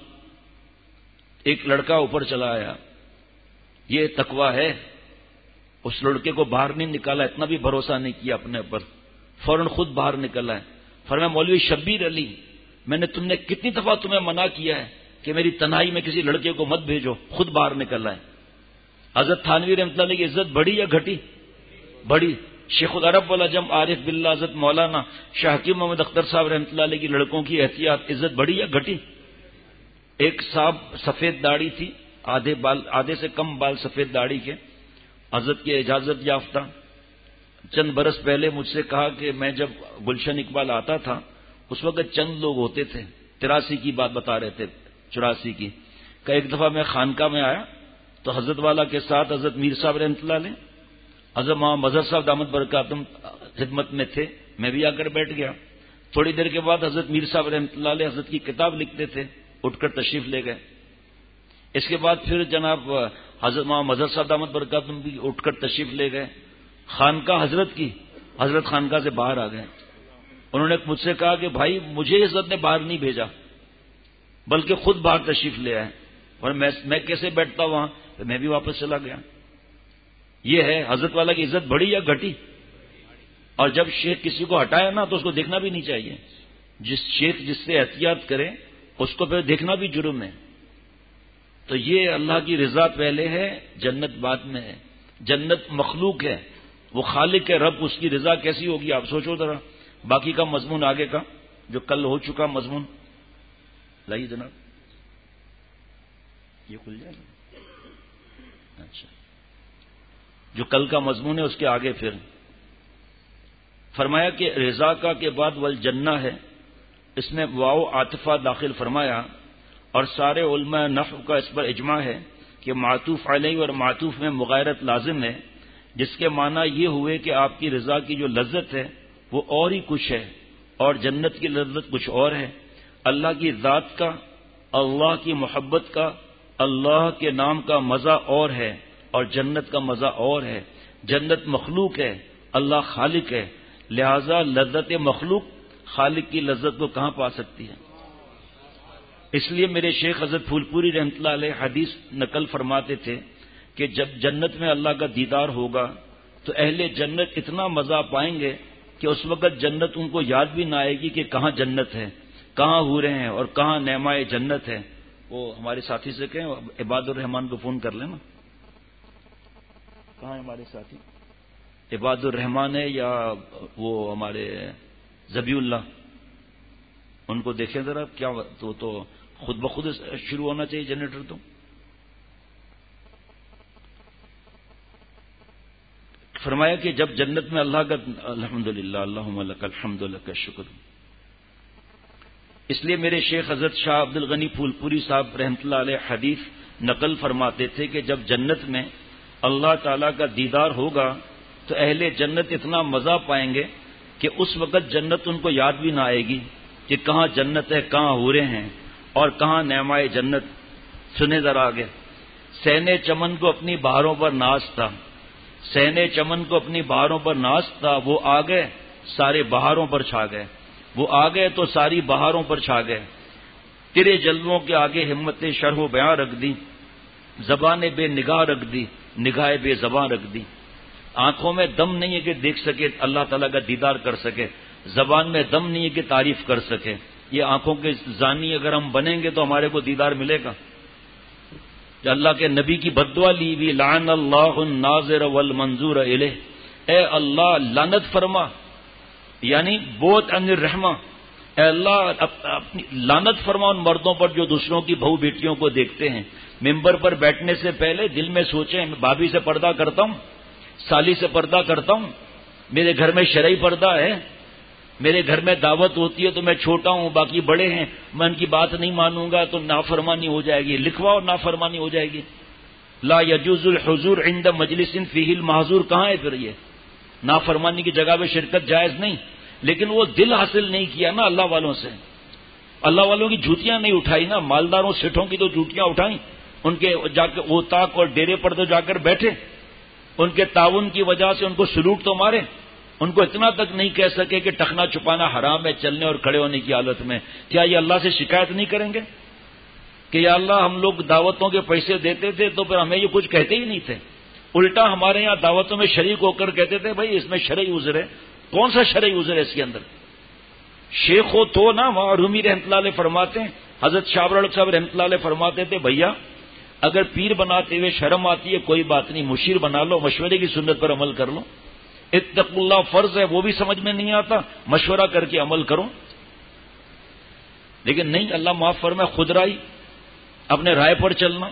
ایک لڑکا اوپر چلا آیا، یہ تقویٰ ہے. اس لڑکے کو باہر نہیں نکالا، اتنا بھی بھروسہ نہیں کیا اپنے پر. فوراً خود باہر نکل آئے. فرمایا مولوی شبیر علی میں نے تم نے کتنی دفعہ تمہیں منع کیا ہے کہ میری تنہائی میں کسی لڑکے کو مت بھیجو, خود باہر نکل آئے. حضرت تھانوی رحمۃ اللہ علیہ کی عزت بڑی یا گھٹی؟ بڑی. شیخ العرب والعجم عارف باللہ حضرت مولانا شاہ حکیم محمد اختر صاحب رحمۃ اللہ علیہ کی لڑکوں کی احتیاط عزت بڑی یا گھٹی؟ ایک صاحب سفید داڑھی تھی, آدھے بال آدھے سے کم بال سفید داڑھی کے, حضرت کی اجازت یافتہ, چند برس پہلے مجھ سے کہا کہ میں جب گلشن اقبال آتا تھا اس وقت چند لوگ ہوتے تھے, تراسی کی بات بتا رہے تھے, چوراسی کی, کہ ایک دفعہ میں خانقاہ میں آیا تو حضرت والا کے ساتھ حضرت میر صاحب رحمۃ اللہ علیہ, حضرت محمد مظہر صاحب دامت برکاتہم خدمت میں تھے, میں بھی آ کر بیٹھ گیا. تھوڑی دیر کے بعد حضرت میر صاحب رحمۃ اللہ علیہ حضرت کی کتاب لکھتے تھے, اٹھ کر تشریف لے گئے. اس کے بعد پھر جناب حضرت محمد مظہر صاحب دامت برکاتہم بھی اٹھ کر تشریف لے گئے. خانقاہ حضرت کی, حضرت خانقاہ سے باہر آ گئے. انہوں نے مجھ سے کہا کہ بھائی مجھے حضرت نے باہر نہیں بھیجا بلکہ خود باہر تشریف لے آئے, اور میں میں کیسے بیٹھتا وہاں, تو میں بھی واپس چلا گیا. یہ ہے حضرت والا کی عزت بڑی یا گھٹی؟ اور جب شیخ کسی کو ہٹائے نا تو اس کو دیکھنا بھی نہیں چاہیے. جس شیخ جس سے احتیاط کرے اس کو پھر دیکھنا بھی جرم ہے. تو یہ اللہ کی رضا پہلے ہے, جنت بعد میں ہے. جنت مخلوق ہے, وہ خالق ہے رب, اس کی رضا کیسی ہوگی آپ سوچو ذرا. باقی کا مضمون آگے کا جو کل ہو چکا مضمون لائیے جناب, یہ کھل جائے گا. اچھا, جو کل کا مضمون ہے اس کے آگے پھر فرمایا کہ رضا کا کے بعد والجنہ ہے, اس میں واو عاطفہ داخل فرمایا, اور سارے علماء نحو کا اس پر اجماع ہے کہ معطوف علیہ اور معطوف میں مغایرت لازم ہے, جس کے معنی یہ ہوئے کہ آپ کی رضا کی جو لذت ہے وہ اور ہی کچھ ہے اور جنت کی لذت کچھ اور ہے. اللہ کی ذات کا, اللہ کی محبت کا, اللہ کے نام کا مزہ اور ہے اور جنت کا مزہ اور ہے. جنت مخلوق ہے, اللہ خالق ہے, لہذا لذت مخلوق خالق کی لذت کو کہاں پا سکتی ہے؟ اس لیے میرے شیخ حضرت پھول پوری رحمۃ اللہ علیہ حدیث نقل فرماتے تھے کہ جب جنت میں اللہ کا دیدار ہوگا تو اہل جنت اتنا مزہ پائیں گے کہ اس وقت جنت ان کو یاد بھی نہ آئے گی کہ کہاں جنت ہے, کہاں حوریں ہیں اور کہاں نعمائے جنت ہے. وہ ہمارے ساتھی سے کہیں عباد الرحمان کو فون کر لینا. کہاں ہے ہمارے ساتھی؟ عباد الرحمان ہے یا وہ ہمارے ذبیح اللہ, ان کو دیکھیں ذرا. کیا تو, تو خود بخود شروع ہونا چاہیے جنریٹر. تو فرمایا کہ جب جنت میں اللہ کا الحمدللہ اللہم لک الحمد لک شکر. اس لیے میرے شیخ حضرت شاہ عبد الغنی پھول پوری صاحب رحمۃ اللہ علیہ حدیث نقل فرماتے تھے کہ جب جنت میں اللہ تعالیٰ کا دیدار ہوگا تو اہل جنت اتنا مزہ پائیں گے کہ اس وقت جنت ان کو یاد بھی نہ آئے گی کہ کہاں جنت ہے, کہاں حوریں ہیں اور کہاں نعمائے جنت. سنے ذرا آگے. سہنے چمن کو اپنی بہاروں پر ناز تھا, سہنے چمن کو اپنی بہاروں پر ناز تھا, وہ آ گئے سارے بہاروں پر چھا گئے, وہ آ گئے تو ساری بہاروں پر چھا گئے. تیرے جلووں کے آگے ہمت شرح و بیاں رکھ دی, زبان بے نگاہ رکھ دی, نگاہ بے زباں رکھ دی. آنکھوں میں دم نہیں ہے کہ دیکھ سکے اللہ تعالیٰ کا دیدار کر سکے, زبان میں دم نہیں ہے کہ تعریف کر سکے. یہ آنکھوں کے زانی اگر ہم بنیں گے تو ہمارے کو دیدار ملے گا؟ کہ اللہ کے نبی کی بددعا لی بھی, لعن اللہ الناظر والمنظور الیہ, اے اللہ لعنت فرما یعنی بہت عن الرحمہ, اے اللہ اپنی لعنت فرما ان مردوں پر جو دوسروں کی بہو بیٹیوں کو دیکھتے ہیں. ممبر پر بیٹھنے سے پہلے دل میں سوچیں بھابھی سے پردہ کرتا ہوں, سالی سے پردہ کرتا ہوں, میرے گھر میں شرعی پردہ ہے, میرے گھر میں دعوت ہوتی ہے تو میں چھوٹا ہوں باقی بڑے ہیں, میں ان کی بات نہیں مانوں گا تو نافرمانی ہو جائے گی. لکھواؤ نافرمانی ہو جائے گی. لا يجوز الحضور عند مجلس فیہ المحظور, کہاں ہے پھر یہ نافرمانی کی جگہ پہ شرکت جائز نہیں. لیکن وہ دل حاصل نہیں کیا نا اللہ والوں سے, اللہ والوں کی جھوٹیاں نہیں اٹھائی نا, مالداروں سٹھوں کی تو جھوٹیاں اٹھائیں, ان کے جا کے اوتاق اور ڈیرے پر تو جا کر بیٹھے, ان کے تعاون کی وجہ سے ان کو سلوٹ تو مارے, ان کو اتنا تک نہیں کہہ سکے کہ ٹخنا چھپانا حرام ہے چلنے اور کھڑے ہونے کی حالت میں. کیا یہ اللہ سے شکایت نہیں کریں گے کہ یا اللہ ہم لوگ دعوتوں کے پیسے دیتے تھے تو پھر ہمیں یہ کچھ کہتے ہی نہیں تھے, الٹا ہمارے یہاں دعوتوں میں شریک ہو کر کہتے تھے بھائی اس میں شرعی عذر ہے, کون سا شرعی عذر ہے اس کے اندر؟ شیخ ہو تو نا، وہاں رومی رحمۃ اللہ علیہ فرماتے ہیں، حضرت شاہ ابرالحق صاحب رحمۃ اللہ علیہ فرماتے تھے بھیا اگر پیر بناتے ہوئے شرم آتی ہے کوئی بات نہیں، مشیر بنا لو، مشورے کی سنت پر عمل کر لو. اتقوا اللہ فرض ہے، وہ بھی سمجھ میں نہیں آتا، مشورہ کر کے عمل کرو. لیکن نہیں، اللہ معاف فرمائے، خود رائی، اپنے رائے پر چلنا.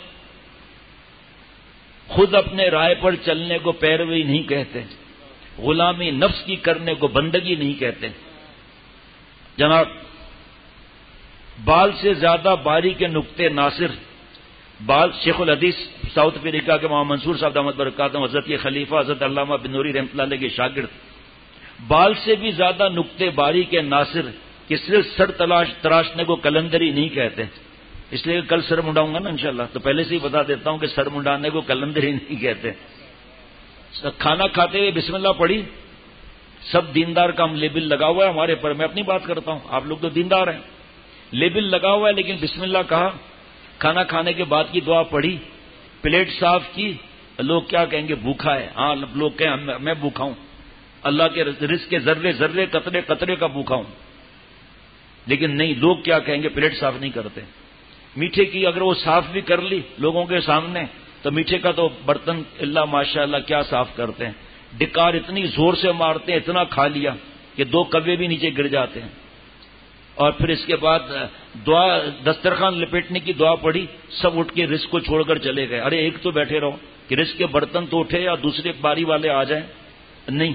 خود اپنے رائے پر چلنے کو پیروی نہیں کہتے، غلامی نفس کی کرنے کو بندگی نہیں کہتے. جناب بال سے زیادہ باری کے نقطے ناصر، بال شیخ الحدیث ساؤتھ افریقہ کے محمد منصور صاحب دامت برکاتہم حضرت کے خلیفہ حضرت علامہ بن نوری رحمۃ اللہ علیہ کے شاگرد، بال سے بھی زیادہ نقطے باری کے ناصر کہ صرف سر تلاش تراشنے کو کلندری نہیں کہتے. اس لیے کل سر منڈاؤں گا نا انشاءاللہ، تو پہلے سے ہی بتا دیتا ہوں کہ سر منڈانے کو کلندری نہیں کہتے. کھانا کھاتے ہوئے بسم اللہ پڑھی، سب دیندار کا ہم لیبل لگا ہوا ہے ہمارے پر، میں اپنی بات کرتا ہوں، آپ لوگ تو دیندار ہیں، لیبل لگا ہوا ہے، لیکن بسم اللہ کہا، کھانا کھانے کے بعد کی دعا پڑھی، پلیٹ صاف کی، لوگ کیا کہیں گے بھوکھا ہے. ہاں لوگ کہیں میں بھوکھا ہوں، اللہ کے رزق کے ذرے ذرے قطرے قطرے کا بھوکھا ہوں. لیکن نہیں، لوگ کیا کہیں گے پلیٹ صاف نہیں کرتے. میٹھے کی اگر وہ صاف بھی کر لی لوگوں کے سامنے تو میٹھے کا تو برتن اللہ ماشاء اللہ کیا صاف کرتے ہیں، ڈکار اتنی زور سے مارتے ہیں، اتنا کھا لیا کہ دو کبے بھی نیچے گر جاتے ہیں. اور پھر اس کے بعد دعا دسترخوان لپیٹنے کی دعا پڑھی، سب اٹھ کے رزق کو چھوڑ کر چلے گئے. ارے ایک تو بیٹھے رہو کہ رزق کے برتن تو اٹھے یا دوسرے باری والے آ جائیں. نہیں،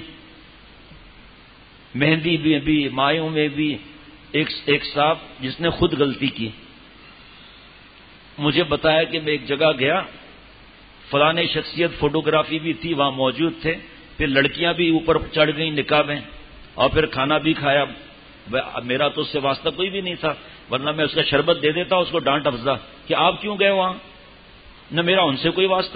مہندی بھی بھی مایوں میں بھی ایک ایک صاحب جس نے خود غلطی کی، مجھے بتایا کہ میں ایک جگہ گیا، فلاں شخصیت فوٹوگرافی بھی تھی وہاں موجود تھے، پھر لڑکیاں بھی اوپر چڑھ گئیں نکاح میں، اور پھر کھانا بھی کھایا. میرا تو اس سے واسطہ کوئی بھی نہیں تھا، ورنہ میں اس کا شربت دے دیتا، اس کو ڈانٹ افزا کہ آپ کیوں گئے وہاں، نہ میرا ان سے کوئی واسطہ.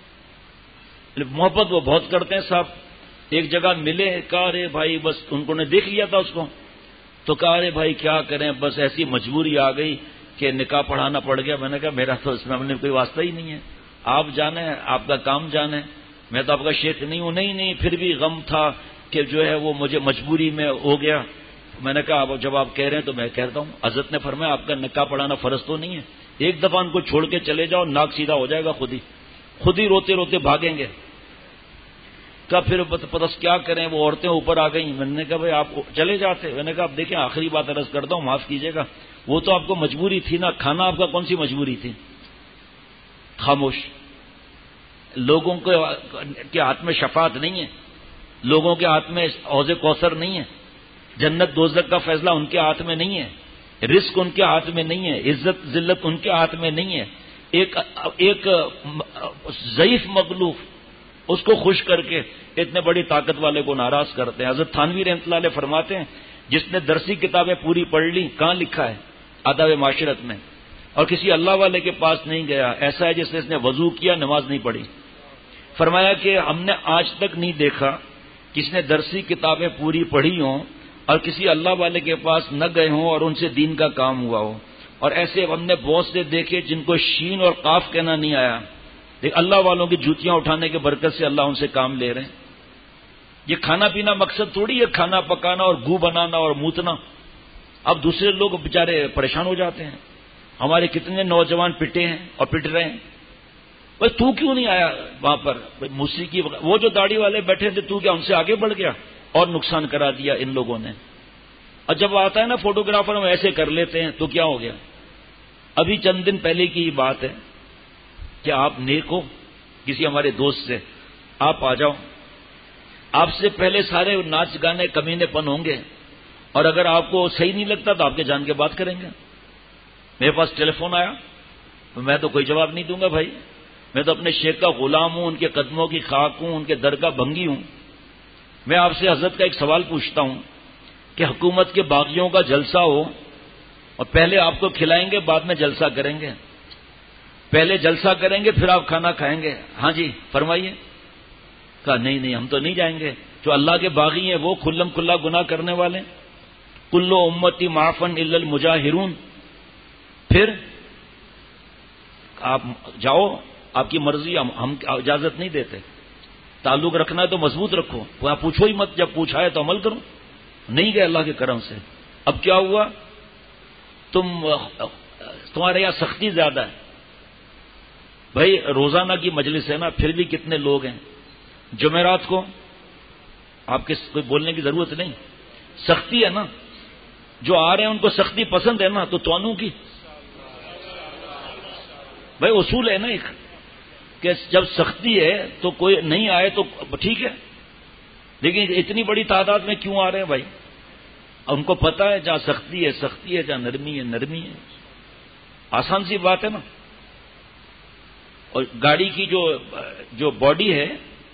محبت وہ بہت کرتے ہیں صاحب. ایک جگہ ملے، کہا رے بھائی بس ان کو نے دیکھ لیا تھا اس کو، تو کہا رے بھائی کیا کریں، بس ایسی مجبوری آ گئی کہ نکاح پڑھانا پڑ گیا. میں نے کہا میرا تو اس میں کوئی واسطہ ہی نہیں ہے، آپ جانے، آپ کا کام جانے، میں تو آپ کا شیخ نہیں ہوں. نہیں نہیں پھر بھی غم تھا کہ جو ہے وہ مجھے مجبوری میں ہو گیا. میں نے کہا جب آپ کہہ رہے ہیں تو میں کہتا ہوں. حضرت نے فرمایا آپ کا نکاح پڑھانا فرض تو نہیں ہے، ایک دفعہ ان کو چھوڑ کے چلے جاؤ، ناک سیدھا ہو جائے گا، خود ہی خود ہی روتے روتے بھاگیں گے. کہا پھر پتہ کیا کریں، وہ عورتیں اوپر آ گئیں. میں نے کہا بھائی آپ چلے جاتے. میں نے کہا آپ دیکھیں آخری بات عرض کرتا ہوں، معاف کیجیے گا، وہ تو آپ کو مجبوری تھی نا، کھانا آپ کا کون سی مجبوری تھی. خاموش. لوگوں کے ہاتھ میں شفاعت نہیں ہے، لوگوں کے ہاتھ میں حوض کوثر نہیں ہے، جنت دوزخ کا فیصلہ ان کے ہاتھ میں نہیں ہے، رزق ان کے ہاتھ میں نہیں ہے، عزت ذلت ان کے ہاتھ میں نہیں ہے. ایک ایک ضعیف مغلوب اس کو خوش کر کے اتنے بڑی طاقت والے کو ناراض کرتے ہیں. حضرت تھانوی رحمۃ اللہ علیہ فرماتے ہیں جس نے درسی کتابیں پوری پڑھ لی، کہاں لکھا ہے آداب معاشرت میں، اور کسی اللہ والے کے پاس نہیں گیا، ایسا ہے جس نے اس نے وضو کیا نماز نہیں پڑھی. فرمایا کہ ہم نے آج تک نہیں دیکھا کسی نے درسی کتابیں پوری پڑھی ہوں اور کسی اللہ والے کے پاس نہ گئے ہوں اور ان سے دین کا کام ہوا ہو. اور ایسے ہم نے بہت سے دیکھے جن کو شین اور قاف کہنا نہیں آیا، لیکن اللہ والوں کی جوتیاں اٹھانے کے برکت سے اللہ ان سے کام لے رہے ہیں. یہ کھانا پینا مقصد تھوڑی ہے، کھانا پکانا اور گو بنانا اور موتنا. اب دوسرے لوگ بیچارے پریشان ہو جاتے ہیں. ہمارے کتنے نوجوان پٹے ہیں اور پٹ رہے ہیں. بھائی تو کیوں نہیں آیا وہاں پر موسیقی، وہ جو داڑھی والے بیٹھے تھے تو کیا ان سے آگے بڑھ گیا اور نقصان کرا دیا ان لوگوں نے. اور جب آتا ہے نا فوٹوگرافر ہم ایسے کر لیتے ہیں تو کیا ہو گیا. ابھی چند دن پہلے کی بات ہے کہ آپ نیک ہو کسی ہمارے دوست سے، آپ آ جاؤ، آپ سے پہلے سارے ناچ گانے کمینے پن ہوں گے، اور اگر آپ کو صحیح نہیں لگتا تو آپ کے جان کے بات کریں گے. میرے پاس ٹیلی فون آیا، میں تو کوئی جواب نہیں دوں گا بھائی، میں تو اپنے شیخ کا غلام ہوں، ان کے قدموں کی خاک ہوں، ان کے در کا بھنگی ہوں. میں آپ سے حضرت کا ایک سوال پوچھتا ہوں کہ حکومت کے باغیوں کا جلسہ ہو اور پہلے آپ کو کھلائیں گے بعد میں جلسہ کریں گے، پہلے جلسہ کریں گے پھر آپ کھانا کھائیں گے. ہاں جی فرمائیے. کہا نہیں نہیں ہم تو نہیں جائیں گے، جو اللہ کے باغی ہیں وہ کھلم کھلا گناہ کرنے والے. کلو امتی معافن الا المجاہرون. پھر آپ جاؤ، آپ کی مرضی، ہم ہم اجازت نہیں دیتے. تعلق رکھنا ہے تو مضبوط رکھو، وہاں پوچھو ہی مت، جب پوچھا ہے تو عمل کرو. نہیں گئے اللہ کے کرم سے. اب کیا ہوا؟ تم تمہارے یہاں سختی زیادہ ہے بھائی، روزانہ کی مجلس ہے نا، پھر بھی کتنے لوگ ہیں. جمعرات کو آپ کے کوئی بولنے کی ضرورت نہیں، سختی ہے نا، جو آ رہے ہیں ان کو سختی پسند ہے نا، تو توانوں کی بھائی اصول ہے نا ایک، کہ جب سختی ہے تو کوئی نہیں آئے تو ٹھیک ہے، لیکن اتنی بڑی تعداد میں کیوں آ رہے ہیں بھائی؟ ان کو پتا ہے جہاں سختی ہے سختی ہے، جہاں نرمی ہے نرمی ہے. آسان سی بات ہے نا. اور گاڑی کی جو جو باڈی ہے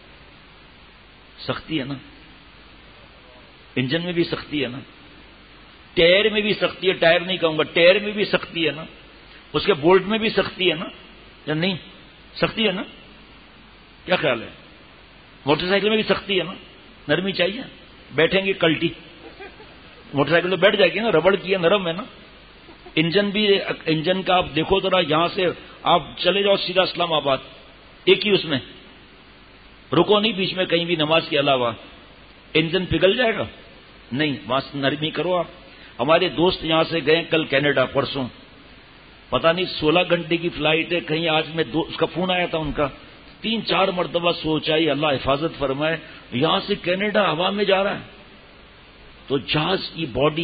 سختی ہے نا، انجن میں بھی سختی ہے نا، ٹائر میں بھی سختی ہے، ٹائر نہیں کہوں گا، ٹائر میں بھی سختی ہے نا، اس کے بولٹ میں بھی سختی ہے نا، یا نہیں سختی ہے نا؟ کیا خیال ہے؟ موٹر سائیکل میں بھی سختی ہے نا، نرمی چاہیے. بیٹھیں گے کلٹی، موٹر سائیکل تو بیٹھ جائے گی نا، ربڑ کی ہے، نرم ہے نا. انجن بھی، انجن کا آپ دیکھو ذرا، یہاں سے آپ چلے جاؤ سیدھا اسلام آباد، ایک ہی اس میں رکو نہیں بیچ میں کہیں بھی نماز کے علاوہ، انجن پگھل جائے گا؟ نہیں، وہاں نرمی کرو آپ. ہمارے دوست یہاں سے گئے کل کینیڈا، پرسوں پتہ نہیں سولہ گھنٹے کی فلائٹ ہے کہیں. آج میں اس کا فون آیا تھا ان کا، تین چار مرتبہ سوچ آئی، اللہ حفاظت فرمائے. یہاں سے کینیڈا ہوا میں جا رہا ہے تو جہاز کی باڈی،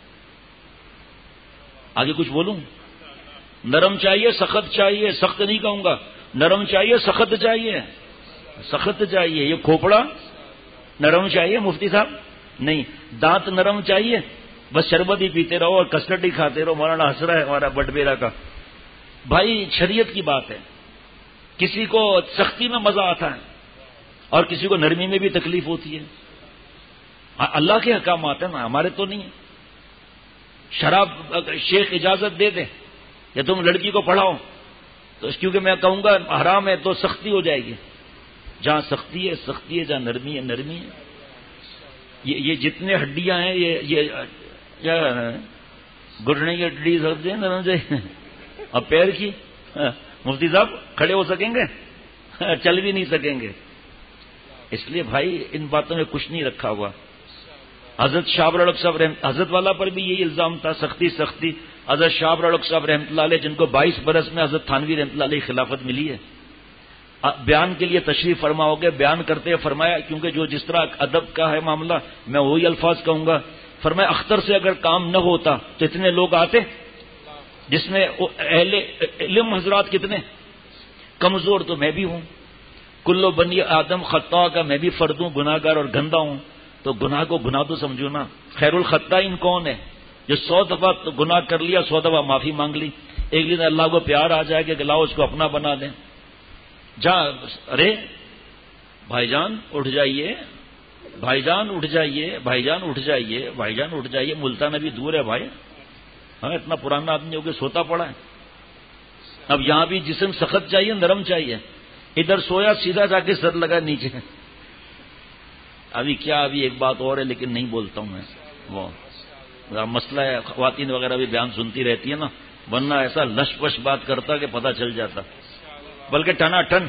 آگے کچھ بولوں؟ نرم چاہیے سخت چاہیے؟ سخت نہیں کہوں گا، نرم چاہیے سخت چاہیے؟ سخت چاہیے. یہ کھوپڑا نرم چاہیے مفتی صاحب؟ نہیں. دانت نرم چاہیے؟ بس شربت ہی پیتے رہو اور کسٹرڈ ہی کھاتے رہو. مولانا ہنس رہا ہے ہمارا بٹ بیرا کا. بھائی شریعت کی بات ہے، کسی کو سختی میں مزہ آتا ہے اور کسی کو نرمی میں بھی تکلیف ہوتی ہے. اللہ کے احکامات ہیں نا، ہمارے تو نہیں ہے. شراب شیخ اجازت دے دیں کہ تم لڑکی کو پڑھاؤ تو کیونکہ میں کہوں گا حرام ہے تو سختی ہو جائے گی. جہاں سختی ہے سختی ہے، جہاں نرمی ہے نرمی ہے. یہ یہ جتنے ہڈیاں ہیں، یہ یہ کیا گھٹنے کی ہڈی سختی ہے نرم سے، اور پیر کی مفتی صاحب کھڑے ہو سکیں گے؟ چل بھی نہیں سکیں گے. اس لیے بھائی ان باتوں میں کچھ نہیں رکھا ہوا. حضرت شاہ رڑک صاحب رحمت، حضرت والا پر بھی یہی الزام تھا، سختی سختی. حضرت شاہ رڑک صاحب رحمۃ اللہ علیہ، جن کو بائیس برس میں حضرت تھانوی رحمۃ اللہ علیہ خلافت ملی ہے، بیان کے لیے تشریف فرما ہو گئے. بیان کرتے فرمایا، کیونکہ جو جس طرح ادب کا ہے معاملہ، میں وہی الفاظ کہوں گا. فرمایا اختر سے اگر کام نہ ہوتا تو اتنے لوگ آتے، جس میں اہل علم حضرات کتنے کمزور، تو میں بھی ہوں. کلو بنی آدم خطا کا، میں بھی فرد ہوں، گناہ گار اور گندا ہوں. تو گناہ کو گناہ تو سمجھو نا. خیر الخطائین کون ہے؟ جو سو دفعہ گناہ کر لیا، سو دفعہ معافی مانگ لی، ایک دن اللہ کو پیار آ جائے کہ لاؤ اس کو اپنا بنا دیں. جا ارے بھائی جان اٹھ جائیے، بھائی جان اٹھ جائیے، بھائی جان اٹھ جائیے، بھائی جان اٹھ جائیے. ملتان ابھی دور ہے بھائی، ہاں اتنا پرانا آدمی ہو کے سوتا پڑا ہے. اب یہاں بھی جسم سخت چاہیے نرم چاہیے. ادھر سویا سیدھا جا کے سر لگا نیچے. ابھی کیا، ابھی ایک بات اور ہے لیکن نہیں بولتا ہوں میں، وہ مسئلہ ہے. خواتین وغیرہ بھی بیان سنتی رہتی ہے نا، ورنہ ایسا لش پش بات کرتا کہ پتہ چل جاتا، بلکہ ٹنا ٹن.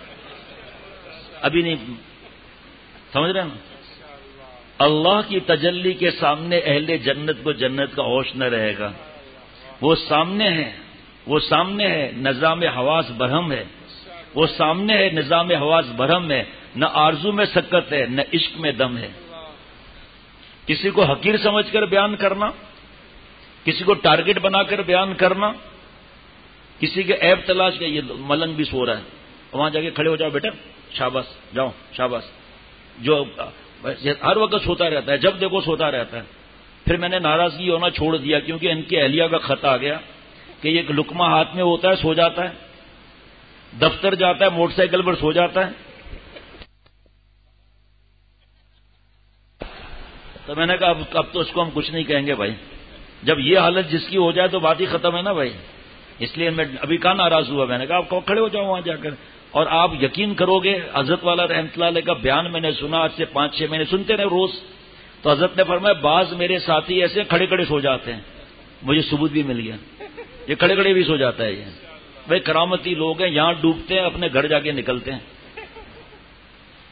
ابھی نہیں سمجھ رہے نا. اللہ کی تجلی کے سامنے اہل جنت کو جنت کا ہوش نہ رہے گا. وہ سامنے ہے، وہ سامنے ہے، نظام حواس برہم ہے. وہ سامنے ہے، نظام حواس برہم ہے. نہ آرزو میں سکت ہے، نہ عشق میں دم ہے. کسی کو حقیر سمجھ کر بیان کرنا، کسی کو ٹارگٹ بنا کر بیان کرنا، کسی کے عیب تلاش کا. یہ ملنگ بھی سو رہا ہے، وہاں جا کے کھڑے ہو جاؤ بیٹا، شاباش جاؤ شاباش. جو ہر وقت سوتا رہتا ہے، جب دیکھو سوتا رہتا ہے. پھر میں نے ناراضگی ہونا چھوڑ دیا، کیونکہ ان کی اہلیہ کا خط آ گیا کہ ایک لقمہ ہاتھ میں ہوتا ہے، سو جاتا ہے، دفتر جاتا ہے موٹر سائیکل پر سو جاتا ہے. تو میں نے کہا اب, اب تو اس کو ہم کچھ نہیں کہیں گے بھائی. جب یہ حالت جس کی ہو جائے تو بات ہی ختم ہے نا بھائی. اس لیے میں ابھی کہاں ناراض ہوا. میں نے کہا آپ کھڑے ہو جاؤ وہاں جا کر. اور آپ یقین کرو گے، حضرت والا رحمۃ اللہ علیہ کا بیان میں نے سنا، آج سے پانچ چھ مہینے سنتے رہے روز. تو حضرت نے فرمایا بعض میرے ساتھی ایسے کھڑے کھڑے سو جاتے ہیں. مجھے ثبوت بھی مل گیا، یہ کھڑے کھڑے بھی سو جاتا ہے. یہ بھائی کرامتی لوگ ہیں، یہاں ڈوبتے ہیں، اپنے گھر جا کے نکلتے ہیں.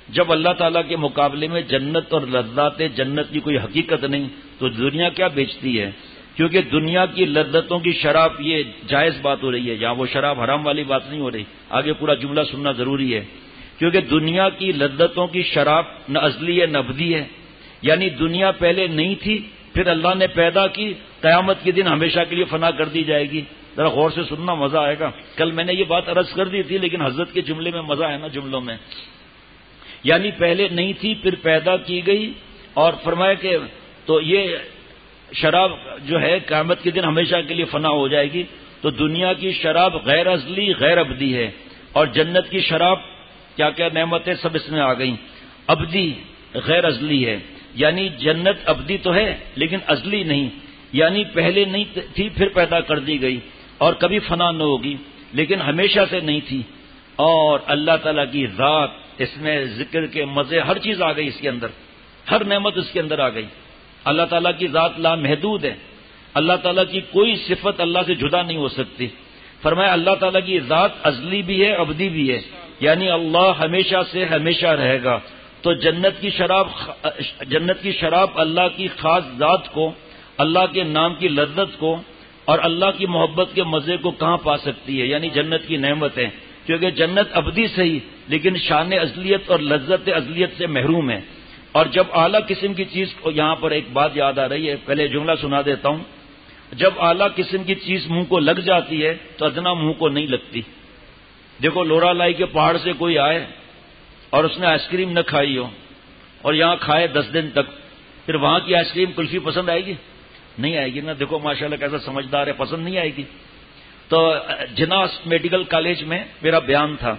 جب اللہ تعالیٰ کے مقابلے میں جنت اور لذات جنت کی کوئی حقیقت نہیں تو دنیا کیا بیچتی ہے؟ کیونکہ دنیا کی لذتوں کی شراب یہ جائز بات ہو رہی ہے، یہاں وہ شراب حرام والی بات نہیں ہو رہی، آگے پورا جملہ سننا ضروری ہے، کیونکہ دنیا کی لذتوں کی شراب نہ ازلی ہے نہ ابدی ہے، یعنی دنیا پہلے نہیں تھی پھر اللہ نے پیدا کی، قیامت کے دن ہمیشہ کے لیے فنا کر دی جائے گی۔ ذرا غور سے سننا، مزہ آئے گا۔ کل میں نے یہ بات عرض کر دی تھی لیکن حضرت کے جملے میں مزہ ہے نا جملوں میں، یعنی پہلے نہیں تھی پھر پیدا کی گئی، اور فرمایا کہ تو یہ شراب جو ہے قیامت کے دن ہمیشہ کے لیے فنا ہو جائے گی۔ تو دنیا کی شراب غیر ازلی غیر ابدی ہے، اور جنت کی شراب کیا کیا نعمتیں سب اس میں آ گئیں، ابدی غیر ازلی ہے، یعنی جنت ابدی تو ہے لیکن ازلی نہیں، یعنی پہلے نہیں تھی پھر پیدا کر دی گئی اور کبھی فنا نہ ہوگی، لیکن ہمیشہ سے نہیں تھی۔ اور اللہ تعالیٰ کی ذات، اس میں ذکر کے مزے، ہر چیز آ گئی اس کے اندر، ہر نعمت اس کے اندر آ گئی۔ اللہ تعالیٰ کی ذات لامحدود ہے، اللہ تعالیٰ کی کوئی صفت اللہ سے جدا نہیں ہو سکتی۔ فرمایا اللہ تعالیٰ کی ذات ازلی بھی ہے ابدی بھی ہے، یعنی اللہ ہمیشہ سے ہمیشہ رہے گا۔ تو جنت کی شراب جنت کی شراب اللہ کی خاص ذات کو، اللہ کے نام کی لذت کو اور اللہ کی محبت کے مزے کو کہاں پا سکتی ہے؟ یعنی جنت کی نعمت ہے، کیونکہ جنت ابدی صحیح لیکن شان ازلیت اور لذت ازلیت سے محروم ہے۔ اور جب اعلیٰ قسم کی چیز کو، یہاں پر ایک بات یاد آ رہی ہے، پہلے جملہ سنا دیتا ہوں، جب اعلیٰ قسم کی چیز منہ کو لگ جاتی ہے تو ادنا منہ کو نہیں لگتی۔ دیکھو لوڑا لائی کے پہاڑ سے کوئی آئے اور اس نے آئس کریم نہ کھائی ہو اور یہاں کھائے دس دن تک، پھر وہاں کی آئس کریم کلفی پسند آئے گی؟ نہیں آئے گی نا۔ دیکھو ماشاءاللہ کیسا سمجھدار ہے، پسند نہیں آئے گی۔ تو جناس میڈیکل کالج میں میرا بیان تھا،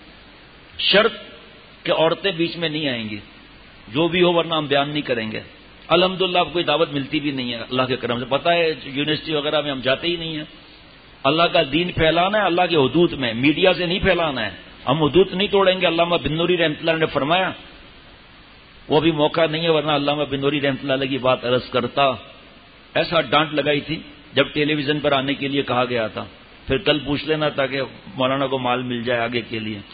شرط کہ عورتیں بیچ میں نہیں آئیں گی، جو بھی ہو ورنہ ہم بیان نہیں کریں گے۔ الحمدللہ اب کوئی دعوت ملتی بھی نہیں ہے اللہ کے کرم سے، پتہ ہے یونیورسٹی وغیرہ میں ہم جاتے ہی نہیں ہیں۔ اللہ کا دین پھیلانا ہے اللہ کے حدود میں، میڈیا سے نہیں پھیلانا ہے، ہم حدود نہیں توڑیں گے۔ علامہ بن نوری رحمۃ اللہ نے فرمایا، وہ بھی موقع نہیں ہے ورنہ علامہ بن نوری رحمۃ اللہ کی بات عرض کرتا۔ ایسا ڈانٹ لگائی تھی جب ٹیلی ویژن پر آنے کے لیے کہا گیا تھا، پھر کل پوچھ لینا تاکہ مولانا کو مال مل جائے آگے کے لیے۔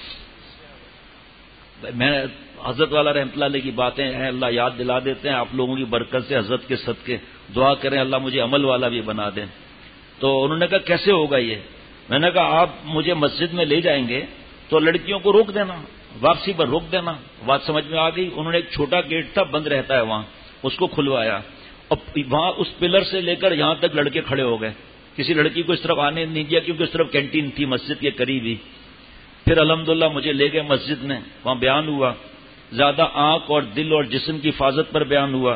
میں حضرت والا رحمۃ اللہ علیہ کی باتیں ہیں، اللہ یاد دلا دیتے ہیں آپ لوگوں کی برکت سے، حضرت کے صدقے دعا کریں اللہ مجھے عمل والا بھی بنا دیں۔ تو انہوں نے کہا کیسے ہوگا یہ؟ میں نے کہا آپ مجھے مسجد میں لے جائیں گے تو لڑکیوں کو روک دینا، واپسی پر روک دینا۔ بات سمجھ میں آ گئی؟ انہوں نے ایک چھوٹا گیٹ تھا بند رہتا ہے وہاں، اس کو کھلوایا اور وہاں اس پلر سے لے کر یہاں تک لڑکے کھڑے ہو گئے، کسی لڑکی کو اس طرف آنے نہیں دیا کیونکہ اس طرف کینٹین تھی مسجد کے قریب ہی۔ پھر الحمدللہ مجھے لے گئے مسجد میں، وہاں بیان ہوا، زیادہ آنکھ اور دل اور جسم کی حفاظت پر بیان ہوا۔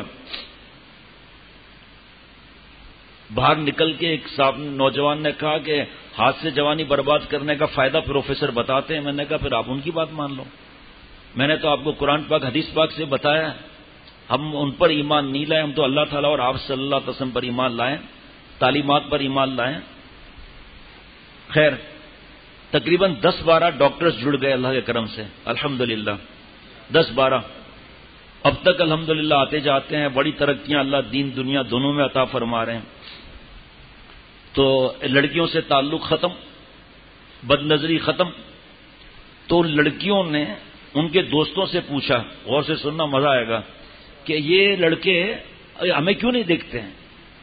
باہر نکل کے ایک صاحب نوجوان نے کہا کہ ہاتھ سے جوانی برباد کرنے کا فائدہ پروفیسر بتاتے ہیں۔ میں نے کہا پھر آپ ان کی بات مان لو، میں نے تو آپ کو قرآن پاک حدیث پاک سے بتایا، ہم ان پر ایمان نہیں لائے، ہم تو اللہ تعالیٰ اور آپ صلی اللہ علیہ وسلم پر ایمان لائیں، تعلیمات پر ایمان لائیں۔ خیر تقریباً دس بارہ ڈاکٹرز جڑ گئے اللہ کے کرم سے، الحمدللہ دس بارہ، اب تک الحمدللہ آتے جاتے ہیں، بڑی ترقیاں اللہ دین دنیا دونوں میں عطا فرما رہے ہیں۔ تو لڑکیوں سے تعلق ختم، بد نظری ختم۔ تو لڑکیوں نے ان کے دوستوں سے پوچھا، غور سے سننا مزہ آئے گا، کہ یہ لڑکے ہمیں کیوں نہیں دیکھتے ہیں؟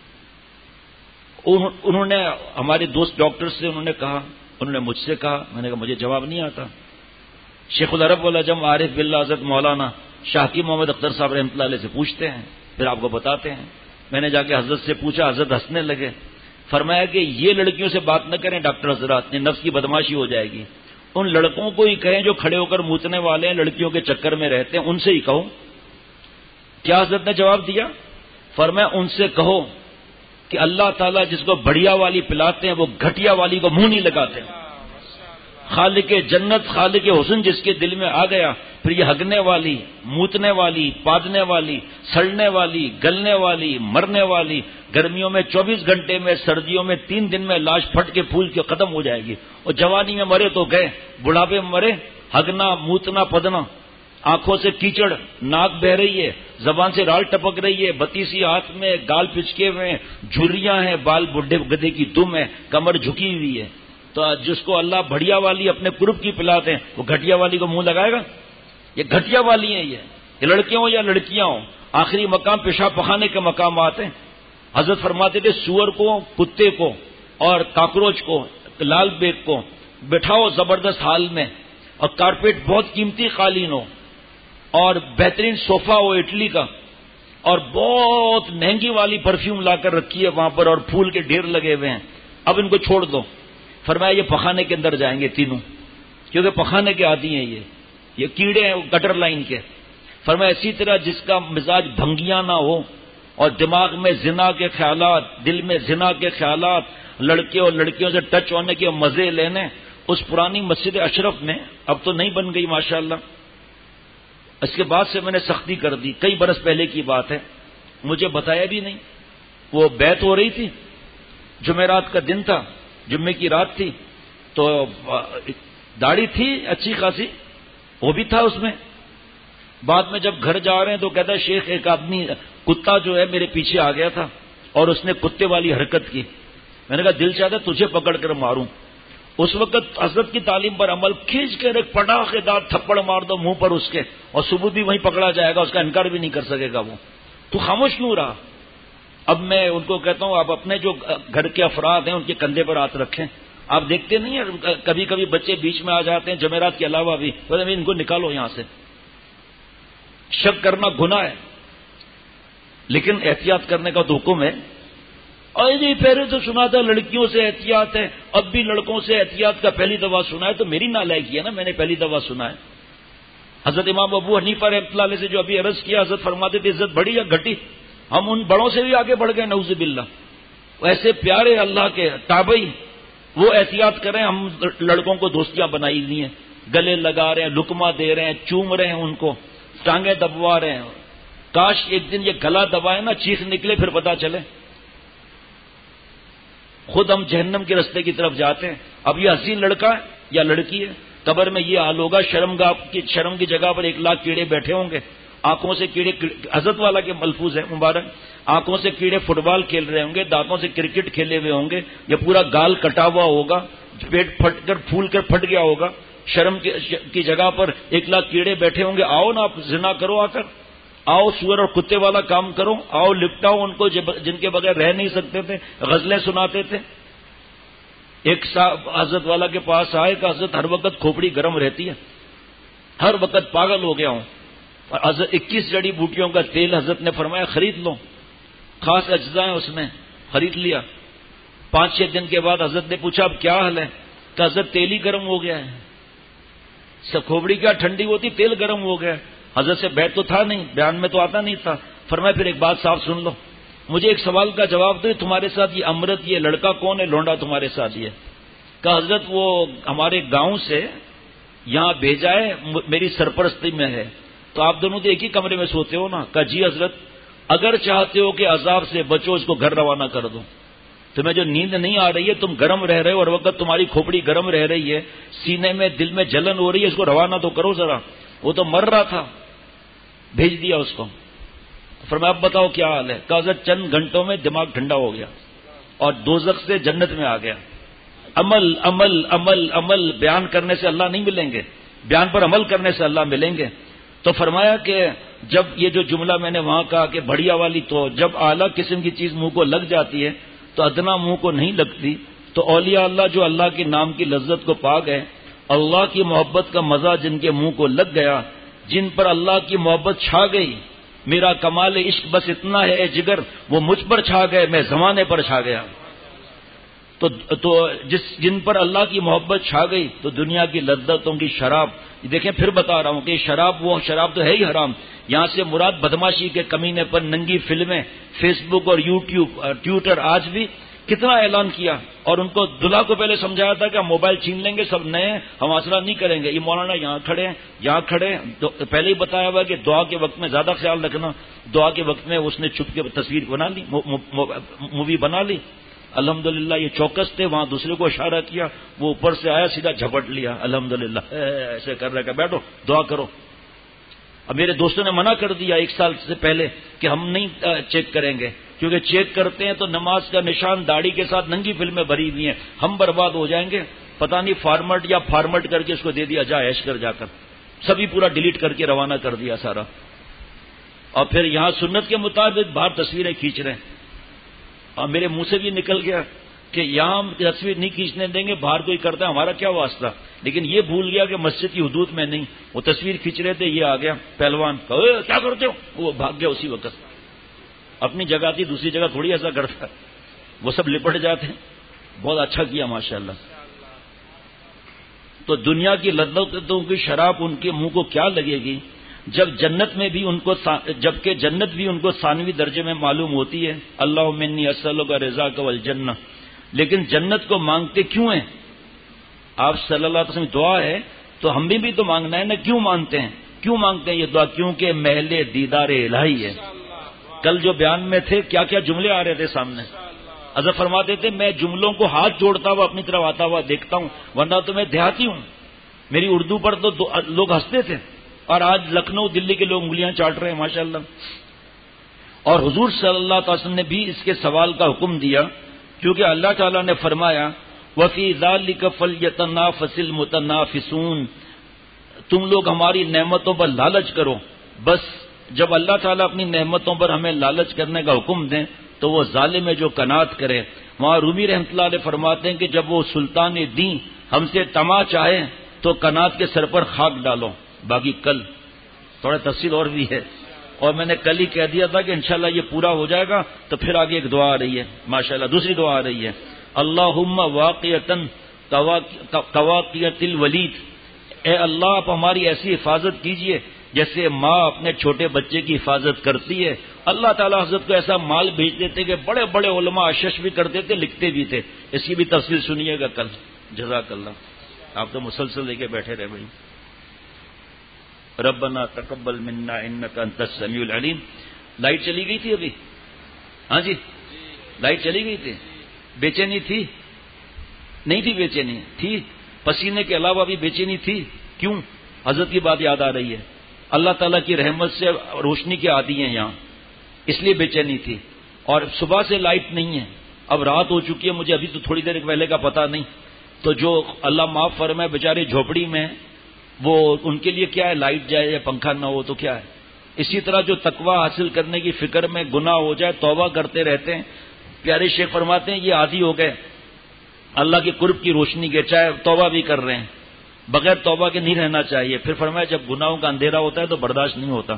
انہوں نے ہمارے دوست ڈاکٹر سے انہوں نے کہا، انہوں نے مجھ سے کہا، میں نے کہا مجھے جواب نہیں آتا۔ شیخ العرب والعجم عارف باللہ حضرت مولانا شاہکی محمد اختر صاحب رحمۃ اللہ علیہ سے پوچھتے ہیں، پھر آپ کو بتاتے ہیں۔ میں نے جا کے حضرت سے پوچھا، حضرت ہنسنے لگے، فرمایا کہ یہ لڑکیوں سے بات نہ کریں ڈاکٹر حضرات، نفس کی بدماشی ہو جائے گی، ان لڑکوں کو ہی کہیں جو کھڑے ہو کر موتنے والے ہیں، لڑکیوں کے چکر میں رہتے ہیں، ان سے ہی کہو۔ کیا حضرت نے جواب دیا؟ فرمایا ان سے کہو کہ اللہ تعالیٰ جس کو بڑھیا والی پلاتے ہیں وہ گھٹیا والی کو منہ نہیں لگاتے۔ خالق جنت خالق حسن جس کے دل میں آ گیا، پھر یہ ہگنے والی، موتنے والی، پادنے والی، سڑنے والی، گلنے والی، مرنے والی، گرمیوں میں چوبیس گھنٹے میں، سردیوں میں تین دن میں لاش پھٹ کے پھول کے ختم ہو جائے گی، اور جوانی میں مرے تو گئے، بڑھاپے میں مرے، ہگنا موتنا پدنا، آنکھوں سے کیچڑ، ناک بہ رہی ہے، زبان سے رال ٹپک رہی ہے، بتیسی ہاتھ میں، گال پچکے ہوئے، جھریاں ہیں، بال بڈھے گدھے کی دم ہے، کمر جھکی ہوئی ہے۔ تو جس کو اللہ بڑھیا والی اپنے قرب کی پلاتے ہیں وہ گھٹیا والی کو منہ لگائے گا؟ یہ گھٹیا والی ہیں، یہ لڑکیاں ہوں یا لڑکیاں ہوں، آخری مقام پیشاب پخانے کے مقامات ہیں۔ حضرت فرماتے تھے سور کو، کتے کو اور کاکروچ کو، لال بیگ کو بٹھاؤ زبردست حال میں، اور کارپیٹ بہت قیمتی قالین ہو، اور بہترین صوفہ ہو اٹلی کا، اور بہت مہنگی والی پرفیوم لا کر رکھی ہے وہاں پر، اور پھول کے ڈھیر لگے ہوئے ہیں، اب ان کو چھوڑ دو۔ فرمایا یہ پخانے کے اندر جائیں گے تینوں، کیونکہ پخانے کے عادی ہیں، یہ یہ کیڑے ہیں گٹر لائن کے۔ فرمایا اسی طرح جس کا مزاج بھنگیاں نہ ہو اور دماغ میں زنا کے خیالات، دل میں زنا کے خیالات، لڑکے اور لڑکیوں سے ٹچ ہونے کے مزے لینے، اس پرانی مسجد اشرف میں، اب تو نہیں بن گئی ماشاءاللہ، اس کے بعد سے میں نے سختی کر دی، کئی برس پہلے کی بات ہے، مجھے بتایا بھی نہیں۔ وہ بیعت ہو رہی تھی، جمعرات کا دن تھا، جمعے کی رات تھی، تو داڑھی تھی اچھی خاصی، وہ بھی تھا اس میں۔ بعد میں جب گھر جا رہے ہیں تو کہتا ہے شیخ ایک آدمی کتا جو ہے میرے پیچھے آ گیا تھا اور اس نے کتے والی حرکت کی۔ میں نے کہا دل چاہتا ہے تجھے پکڑ کر ماروں۔ اس وقت حضرت کی تعلیم پر عمل، کھینچ کر ایک پٹاخے دار تھپڑ مار دو منہ پر اس کے، اور ثبوت بھی وہیں پکڑا جائے گا، اس کا انکار بھی نہیں کر سکے گا وہ۔ تو خاموش کیوں رہا؟ اب میں ان کو کہتا ہوں آپ اپنے جو گھر کے افراد ہیں ان کے کندھے پر ہاتھ رکھیں۔ آپ دیکھتے نہیں ہیں کبھی کبھی بچے بیچ میں آ جاتے ہیں جمعرات کے علاوہ بھی، ان کو نکالو یہاں سے۔ شک کرنا گناہ ہے، لیکن احتیاط کرنے کا تو حکم ہے۔ اور جی پہلے تو سنا تھا لڑکیوں سے احتیاط ہے، اب بھی لڑکوں سے احتیاط کا پہلی دفعہ سنا ہے، تو میری نالائکی ہے نا، میں نے پہلی دفعہ سنا ہے۔ حضرت امام ابو حنیفہ رحمۃ اللہ علیہ سے جو ابھی عرض کیا، حضرت فرماتے تھے عزت بڑھی یا گھٹی؟ ہم ان بڑوں سے بھی آگے بڑھ گئے نعوذ باللہ۔ ایسے پیارے اللہ کے تابعی وہ احتیاط کریں، ہم لڑکوں کو دوستیاں بنائی ہوئی ہیں، گلے لگا رہے ہیں، لقمہ دے رہے ہیں، چوم رہے ہیں ان کو، ٹانگیں دبوا رہے ہیں۔ کاش ایک دن یہ گلا دبائے نا، چیخ نکلے، پھر پتا چلے۔ خود ہم جہنم کے رستے کی طرف جاتے ہیں۔ اب یہ حسین لڑکا ہے یا لڑکی ہے، قبر میں یہ حال ہوگا، شرم گاہ کی شرم کی جگہ پر ایک لاکھ کیڑے بیٹھے ہوں گے، آنکھوں سے کیڑے، حضرت والا کے ملفوظ ہے مبارک، آنکھوں سے کیڑے فٹ بال کھیل رہے ہوں گے، دانتوں سے کرکٹ کھیلے ہوئے ہوں گے، یہ پورا گال کٹا ہوا ہوگا، پیٹ پھٹ کر پھول کر پھٹ گیا ہوگا، شرم کی جگہ پر ایک لاکھ کیڑے بیٹھے ہوں گے۔ آؤ نا آپ زنا کرو، آ کر آؤ، سور اور کتے والا کام کرو، آؤ لپٹاؤ ان کو جن کے بغیر رہ نہیں سکتے تھے، غزلیں سناتے تھے۔ ایک صاحب حضرت والا کے پاس آئے کہ حضرت ہر وقت کھوپڑی گرم رہتی ہے، ہر وقت پاگل ہو گیا ہوں، اور حضرت اکیس جڑی بوٹیوں کا تیل حضرت نے فرمایا خرید لو، خاص اجزاء ہیں اس میں، خرید لیا۔ پانچ چھ دن کے بعد حضرت نے پوچھا اب کیا حال ہے؟ کہ حضرت تیل ہی گرم ہو گیا ہے۔ سب کھوپڑی کیا ٹھنڈی ہوتی، تیل گرم ہو گیا۔ حضرت سے بیت تو تھا نہیں، بیان میں تو آتا نہیں تھا۔ فرمایا پھر ایک بات صاف سن لو، مجھے ایک سوال کا جواب دو، تمہارے ساتھ یہ امرت، یہ لڑکا کون ہے، لونڈا تمہارے ساتھ یہ؟ کہ حضرت وہ ہمارے گاؤں سے یہاں بھیجا ہے، میری سرپرستی میں ہے، تو آپ دونوں تو ایک ہی کمرے میں سوتے ہو نا؟ کہ جی حضرت، اگر چاہتے ہو کہ عذاب سے بچو اس کو گھر روانہ کر دو، تمہیں جو نیند نہیں آ رہی ہے، تم گرم رہ رہے ہو، اور وقت تمہاری کھوپڑی گرم رہ رہی ہے، سینے میں دل میں جلن ہو رہی ہے، اس کو روانہ تو کرو ذرا، وہ تو مر رہا تھا۔ بھیج دیا اس کو۔ فرمایا اب بتاؤ کیا حال ہے؟ کہ حضرت چند گھنٹوں میں دماغ ٹھنڈا ہو گیا اور دوزخ سے جنت میں آ گیا۔ عمل عمل عمل عمل، بیان کرنے سے اللہ نہیں ملیں گے، بیان پر عمل کرنے سے اللہ ملیں گے۔ تو فرمایا کہ جب یہ جو جملہ میں نے وہاں کہا کہ بڑھیا والی، تو جب اعلیٰ قسم کی چیز منہ کو لگ جاتی ہے تو ادنا منہ کو نہیں لگتی۔ تو اولیاء اللہ جو اللہ کے نام کی لذت کو پا گئے، اللہ کی محبت کا مزہ جن کے منہ کو لگ گیا، جن پر اللہ کی محبت چھا گئی، میرا کمال عشق بس اتنا ہے اے جگر، وہ مجھ پر چھا گئے، میں زمانے پر چھا گیا۔ تو تو جس جن پر اللہ کی محبت چھا گئی تو دنیا کی لذتوں کی شراب، دیکھیں پھر بتا رہا ہوں کہ شراب، وہ شراب تو ہے ہی حرام، یہاں سے مراد بدماشی کے کمینے پر ننگی فلمیں، فیس بک اور یوٹیوب اور ٹویٹر، آج بھی کتنا اعلان کیا، اور ان کو دلہا کو پہلے سمجھایا تھا کہ ہم موبائل چھین لیں گے، سب نئے، ہم آسرا نہیں کریں گے، یہ مولانا یہاں کھڑے ہیں، یہاں کھڑے ہیں، پہلے ہی بتایا ہوا کہ دعا کے وقت میں زیادہ خیال رکھنا، دعا کے وقت میں اس نے چھپ کے تصویر بنا لی، مووی بنا لی۔ الحمدللہ یہ چوکس تھے، وہاں دوسرے کو اشارہ کیا، وہ اوپر سے آیا سیدھا جھپٹ لیا، الحمدللہ ایسے کر رہے کہ بیٹھو دعا کرو۔ اب میرے دوستوں نے منع کر دیا ایک سال سے پہلے کہ ہم نہیں چیک کریں گے، کیونکہ چیک کرتے ہیں تو نماز کا نشان داڑھی کے ساتھ ننگی فلمیں بھری ہوئی ہیں، ہم برباد ہو جائیں گے۔ پتہ نہیں فارمٹ یا فارمٹ کر کے اس کو دے دیا، جا ایش کر جا کر، سبھی پورا ڈیلیٹ کر کے روانہ کر دیا سارا. اور پھر یہاں سنت کے مطابق باہر تصویریں کھینچ رہے ہیں. اور میرے منہ سے بھی نکل گیا کہ یہاں ہم تصویر نہیں کھینچنے دیں گے, باہر کوئی کرتا ہے ہمارا کیا واسطہ. لیکن یہ بھول گیا کہ مسجد کی حدود میں نہیں, وہ تصویر کھینچ رہے تھے, یہ آ گیا پہلوان, کیا کرتے ہو, وہ بھاگ گیا اسی وقت. اپنی جگہ تھی, دوسری جگہ تھوڑی ایسا کرتا, وہ سب لپٹ جاتے ہیں. بہت اچھا کیا ماشاءاللہ. تو دنیا کی لذتوں کی شراب ان کے منہ کو کیا لگے گی جب جنت میں بھی ان کو جبکہ جنت بھی ان کو ثانوی درجے میں معلوم ہوتی ہے. اللہم انی اسألک رضاک والجنہ. لیکن جنت کو مانگتے کیوں ہیں؟ آپ صلی اللہ علیہ وسلم دعا ہے تو ہم بھی بھی تو مانگنا ہے نا. کیوں مانگتے ہیں, کیوں مانگتے ہیں یہ دعا؟ کیونکہ محل دیدار الہی ہے. کل جو بیان میں تھے کیا کیا جملے آ رہے تھے سامنے. اذا فرماتے تھے میں جملوں کو ہاتھ جوڑتا ہوا اپنی طرف آتا ہوا دیکھتا ہوں, ورنہ تو میں دیہاتی ہوں. میری اردو پر تو لوگ ہنستے تھے, اور آج لکھنؤ دلی کے لوگ انگلیاں چاٹ رہے ہیں ماشاءاللہ. اور حضور صلی اللہ علیہ وسلم نے بھی اس کے سوال کا حکم دیا, کیونکہ اللہ تعالیٰ نے فرمایا وَفِي ذَلِكَ فَلْيَتَنَافَسِ الْمُتَنَافِسُونَ. تم لوگ ہماری نعمتوں پر لالچ کرو. بس جب اللہ تعالیٰ اپنی نعمتوں پر ہمیں لالچ کرنے کا حکم دیں تو وہ ظالم ہے جو کنات کرے. وہاں رومی رحمۃ اللہ علیہ فرماتے ہیں کہ جب وہ سلطان دین ہم سے طمع چاہے تو کنات کے سر پر خاک ڈالو. باقی کل تھوڑا تفصیل اور بھی ہے, اور میں نے کل ہی کہہ دیا تھا کہ انشاءاللہ یہ پورا ہو جائے گا. تو پھر آگے ایک دعا آ رہی ہے ماشاءاللہ, دوسری دعا آ رہی ہے اللہم واقعتاً کواقیت الولید. اے اللہ آپ ہماری ایسی حفاظت کیجئے جیسے ماں اپنے چھوٹے بچے کی حفاظت کرتی ہے. اللہ تعالیٰ حضرت کو ایسا مال بھیج دیتے کہ بڑے بڑے علماء اشش بھی کرتے تھے, لکھتے بھی تھے. اس کی بھی تفصیل سنیے گا کل. جزاک اللہ. آپ تو مسلسل لے کے بیٹھے رہے بھائی. ربنا تقبل منا انک انت السمیع العلیم. لائٹ چلی گئی تھی ابھی؟ ہاں جی لائٹ چلی گئی تھی. بے چینی تھی؟ نہیں تھی بے چینی تھی. پسینے کے علاوہ بھی بے چینی تھی. کیوں؟ حضرت کی بات یاد آ رہی ہے. اللہ تعالیٰ کی رحمت سے روشنی کے عادی ہیں یہاں, اس لیے بے چینی تھی. اور صبح سے لائٹ نہیں ہے, اب رات ہو چکی ہے, مجھے ابھی تو تھوڑی دیر پہلے کا پتہ نہیں. تو جو اللہ معاف فرمائے بیچارے جھوپڑی میں, وہ ان کے لیے کیا ہے لائٹ جائے یا پنکھا نہ ہو تو کیا ہے. اسی طرح جو تقوی حاصل کرنے کی فکر میں گناہ ہو جائے توبہ کرتے رہتے ہیں. پیارے شیخ فرماتے ہیں یہ عادی ہو گئے اللہ کے قرب کی روشنی کے, چاہے توبہ بھی کر رہے ہیں, بغیر توبہ کے نہیں رہنا چاہیے. پھر فرمایا جب گناہوں کا اندھیرا ہوتا ہے تو برداشت نہیں ہوتا.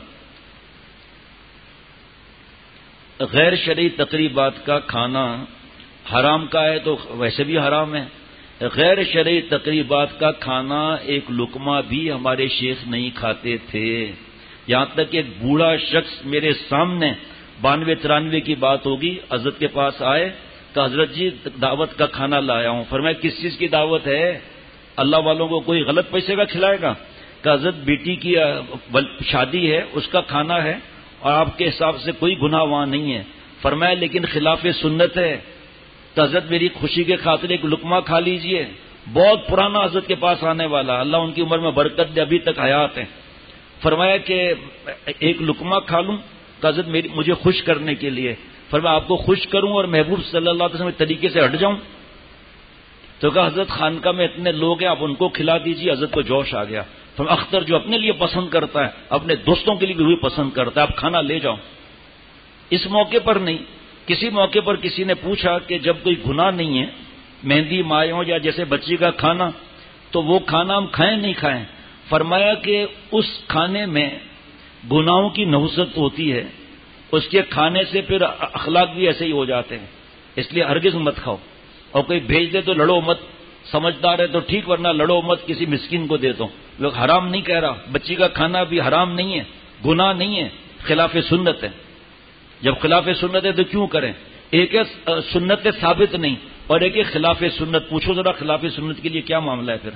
غیر شرعی تقریبات کا کھانا حرام کا ہے تو ویسے بھی حرام ہے. غیر شرعی تقریبات کا کھانا ایک لقمہ بھی ہمارے شیخ نہیں کھاتے تھے. یہاں تک کہ ایک بوڑھا شخص میرے سامنے بانوے ترانوے کی بات ہوگی, حضرت کے پاس آئے کہ حضرت جی دعوت کا کھانا لایا ہوں. فرمایا کس چیز کی دعوت ہے؟ اللہ والوں کو کوئی غلط پیسے کا کھلائے گا؟ کہ حضرت بیٹی کی شادی ہے, اس کا کھانا ہے, اور آپ کے حساب سے کوئی گناہ وہاں نہیں ہے. فرمایا لیکن خلاف سنت ہے. تو حضرت میری خوشی کے خاطر ایک لقمہ کھا لیجئے. بہت پرانا حضرت کے پاس آنے والا, اللہ ان کی عمر میں برکت دے, ابھی تک حیات ہیں. فرمایا کہ ایک لقمہ کھا لوں کہ حضرت میری مجھے خوش کرنے کے لیے. فرمایا آپ کو خوش کروں اور محبوب صلی اللہ علیہ وسلم کے طریقے سے ہٹ جاؤں؟ تو کہا حضرت خانقاہ میں اتنے لوگ ہیں, آپ ان کو کھلا دیجیے. حضرت کو جوش آ گیا. فرمایا اختر جو اپنے لیے پسند کرتا ہے اپنے دوستوں کے لیے بھی وہی پسند کرتا ہے, آپ کھانا لے جاؤ. اس موقع پر نہیں, کسی موقع پر کسی نے پوچھا کہ جب کوئی گناہ نہیں ہے, مہندی مایوں یا جیسے بچی کا کھانا, تو وہ کھانا ہم کھائیں نہیں کھائیں؟ فرمایا کہ اس کھانے میں گناہوں کی نحوست ہوتی ہے, اس کے کھانے سے پھر اخلاق بھی ایسے ہی ہو جاتے ہیں, اس لیے ہرگز مت کھاؤ. اور کوئی بھیج دے تو لڑو مت, سمجھدار ہے تو ٹھیک, ورنہ لڑو مت, کسی مسکین کو دے دو. لوگ حرام نہیں کہہ رہا, بچی کا کھانا بھی حرام نہیں ہے, گناہ نہیں ہے, خلاف سنت ہے. جب خلاف سنت ہے تو کیوں کریں؟ ایک ہے سنت ثابت نہیں, اور ایک ہے خلاف سنت. پوچھو ذرا خلاف سنت کے لیے کیا معاملہ ہے پھر.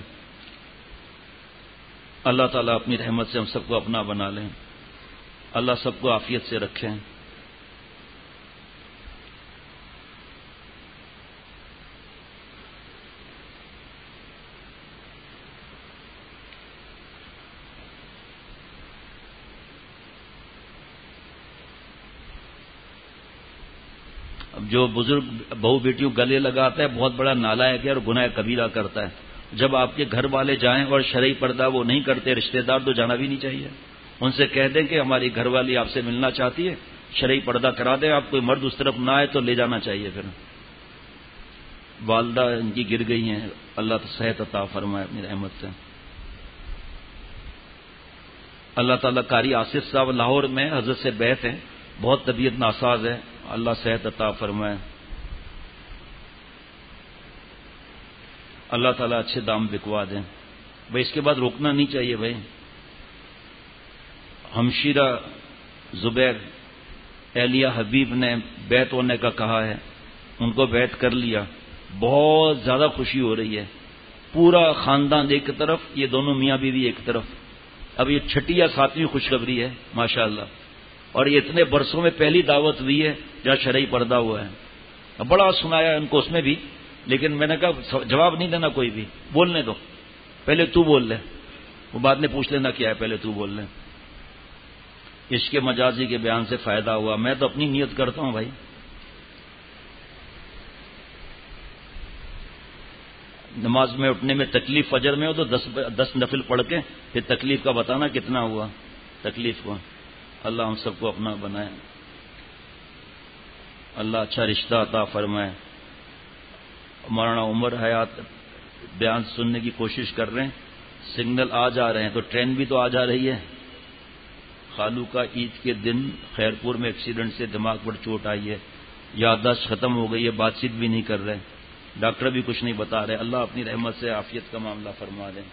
اللہ تعالیٰ اپنی رحمت سے ہم سب کو اپنا بنا لیں. اللہ سب کو عافیت سے رکھیں. اب جو بزرگ بہو بیٹیوں گلے لگاتا ہے بہت بڑا نالائق ہے اور گناہ کبیرہ کرتا ہے. جب آپ کے گھر والے جائیں اور شرعی پردہ وہ نہیں کرتے، رشتہ دار تو جانا بھی نہیں چاہیے. ان سے کہہ دیں کہ ہماری گھر والی آپ سے ملنا چاہتی ہے، شرعی پردہ کرا دیں. آپ کوئی مرد اس طرف نہ آئے تو لے جانا چاہیے. پھر والدہ ان کی گر گئی ہیں، اللہ تو صحت عطا فرمائے اپنی رحمت سے. اللہ تعالیٰ قاری آصف صاحب لاہور میں حضرت سے بیعت ہیں، بہت طبیعت ناساز ہے، اللہ صحت عطا فرمائے. اللہ تعالیٰ اچھے دام بکوا دیں. بھائی اس کے بعد روکنا نہیں چاہیے. بھائی ہمشیرہ زبیر اہلیہ حبیب نے بیعت ہونے کا کہا ہے، ان کو بیعت کر لیا. بہت زیادہ خوشی ہو رہی ہے، پورا خاندان ایک طرف، یہ دونوں میاں بیوی ایک طرف. اب یہ چھٹی یا ساتویں خوشخبری ہے ماشاءاللہ، اور یہ اتنے برسوں میں پہلی دعوت ہوئی ہے جہاں شرعی پردہ ہوا ہے. بڑا سنایا ان کو اس میں بھی، لیکن میں نے کہا جواب نہیں دینا کوئی بھی، بولنے دو، پہلے تو بول لے، وہ بعد میں پوچھ لینا کیا ہے، پہلے تو بول لے. عشق مجازی کے بیان سے فائدہ ہوا. میں تو اپنی نیت کرتا ہوں بھائی. نماز میں اٹھنے میں تکلیف فجر میں ہو تو دس دس نفل پڑھ کے پھر تکلیف کا بتانا کتنا ہوا تکلیف کو. اللہ ہم سب کو اپنا بنائے. اللہ اچھا رشتہ عطا فرمائے. مولانا عمر حیات بیان سننے کی کوشش کر رہے ہیں، سگنل آ جا رہے ہیں تو ٹرین بھی تو آ جا رہی ہے. خالو کا عید کے دن خیرپور میں ایکسیڈنٹ سے دماغ پر چوٹ آئی ہے، یادداشت ختم ہو گئی ہے، بات چیت بھی نہیں کر رہے، ڈاکٹر بھی کچھ نہیں بتا رہے. اللہ اپنی رحمت سے عافیت کا معاملہ فرما دیں.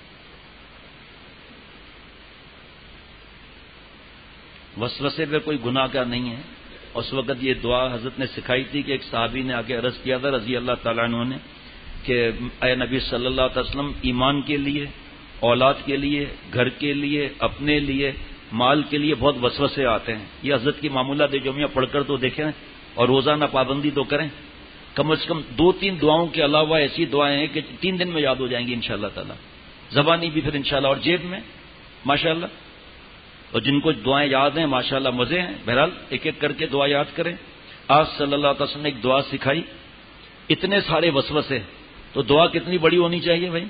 وسوسے پہ کوئی گناہ کا نہیں ہے. اس وقت یہ دعا حضرت نے سکھائی تھی کہ ایک صحابی نے آ کے عرض کیا تھا رضی اللہ تعالیٰ عنہ نے کہ اے نبی صلی اللہ علیہ وسلم، ایمان کے لیے، اولاد کے لیے، گھر کے لیے، اپنے لیے، مال کے لیے بہت وسوسے آتے ہیں. یہ حضرت کی معمولات جمعہ پڑھ کر تو دیکھیں اور روزانہ پابندی تو کریں. کم از کم دو تین دعاؤں کے علاوہ ایسی دعائیں ہیں کہ تین دن میں یاد ہو جائیں گی انشاءاللہ تعالی. زبانی بھی پھر انشاءاللہ اور جیب میں ماشاءاللہ. اور جن کو دعائیں یاد ہیں ماشاءاللہ مزے ہیں. بہرحال ایک ایک کر کے دعا یاد کریں. آج صلی اللہ علیہ وسلم نے ایک دعا سکھائی، اتنے سارے وسوسے تو دعا کتنی بڑی ہونی چاہیے بھائی.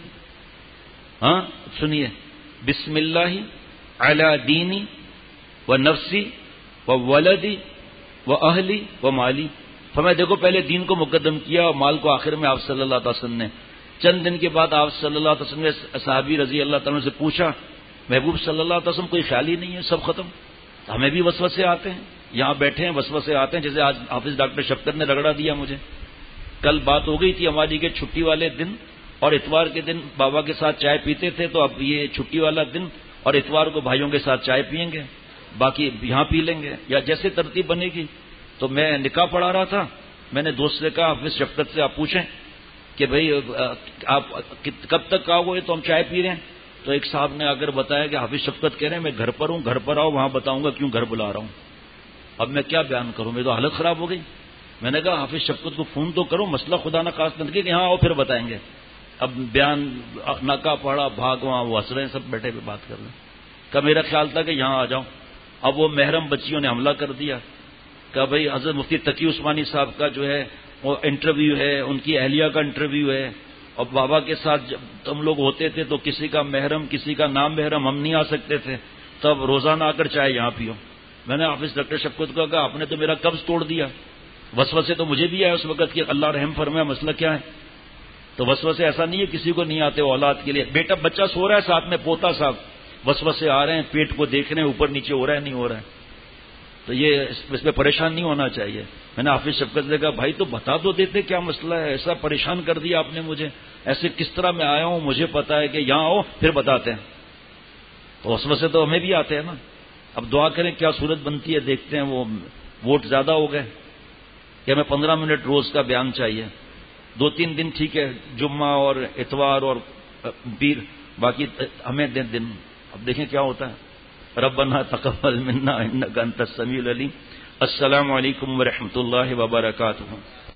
ہاں سنیے، بسم اللہ علی دینی و نفسی و ولدی و اہلی و مالی. فرمایا دیکھو پہلے دین کو مقدم کیا اور مال کو آخر میں آپ صلی اللہ علیہ وسلم نے. چند دن کے بعد آپ صلی اللہ علیہ وسلم نے صحابی رضی اللہ تعالیٰ سے پوچھا، محبوب صلی اللہ علیہ وسلم کوئی خیال ہی نہیں ہے، سب ختم. ہمیں بھی وسوسے آتے ہیں، یہاں بیٹھے ہیں وسوسے آتے ہیں. جیسے آج حافظ ڈاکٹر شفقت نے رگڑا دیا مجھے. کل بات ہو گئی تھی ہماری کہ چھٹی والے دن اور اتوار کے دن بابا کے ساتھ چائے پیتے تھے، تو اب یہ چھٹی والا دن اور اتوار کو بھائیوں کے ساتھ چائے پئیں گے، باقی یہاں پی لیں گے یا جیسے ترتیب بنے گی. تو میں نکاح پڑھا رہا تھا، میں نے دوست سے کہا حافظ شفقت سے آپ پوچھیں کہ بھئی آپ کب تک آؤ گے، تو ہم چائے پی رہے ہیں. تو ایک صاحب نے آ کر بتایا کہ حافظ شفقت کہہ رہے ہیں میں گھر پر ہوں، گھر پر آؤ وہاں بتاؤں گا کیوں گھر بلا رہا ہوں. اب میں کیا بیان کروں، میری تو حالت خراب ہو گئی. میں نے کہا حافظ شفقت کو فون تو کرو، مسئلہ خدا نہ خواستہ کہ یہاں آؤ پھر بتائیں گے. اب بیان ناکا پڑا، بھاگ وہاں وہ ہنس رہے ہیں، سب بیٹھے ہوئے بات کر رہے ہیں. کہ میرا خیال تھا کہ یہاں آ جاؤں. اب وہ محرم بچیوں نے حملہ کر دیا کہ بھائی حضرت مفتی تقی عثمانی صاحب کا جو ہے وہ انٹرویو ہے، ان کی اہلیہ کا انٹرویو ہے، اور بابا کے ساتھ جب ہم لوگ ہوتے تھے تو کسی کا محرم کسی کا نام محرم ہم نہیں آ سکتے تھے، تب روزانہ آ کر چائے یہاں پیو. میں نے حافظ ڈاکٹر شفقت کو کہا آپ نے تو میرا قبض توڑ دیا. وسوسے تو مجھے بھی آئے اس وقت کہ اللہ رحم فرمائے، مسئلہ کیا ہے. تو وسوسے ایسا نہیں ہے کسی کو نہیں آتے، اولاد کے لیے بیٹا بچہ سو رہا ہے ساتھ میں پوتا صاحب، وسوسے آ رہے ہیں، پیٹ کو دیکھ رہے ہیں اوپر نیچے ہو رہا ہے نہیں ہو رہا ہے، تو یہ اس میں پریشان نہیں ہونا چاہیے. میں نے حافظ شفقت سے کہا بھائی تو بتا دو دیتے کیا مسئلہ ہے، ایسا پریشان کر دیا آپ نے مجھے، ایسے کس طرح میں آیا ہوں، مجھے پتا ہے کہ یہاں آؤ پھر بتاتے ہیں. تو وسوسے تو ہمیں بھی آتے ہیں نا. اب دعا کریں کیا صورت بنتی ہے دیکھتے ہیں. وہ ووٹ زیادہ ہو گئے کہ ہمیں پندرہ منٹ روز کا بیان چاہیے. دو تین دن ٹھیک ہے، جمعہ اور اتوار اور پیر، باقی ہمیں دن دن اب دیکھیں کیا ہوتا ہے. ربنا تقبل منا انک انت السمیع العلیم. السلام علیکم ورحمۃ اللہ وبرکاتہ.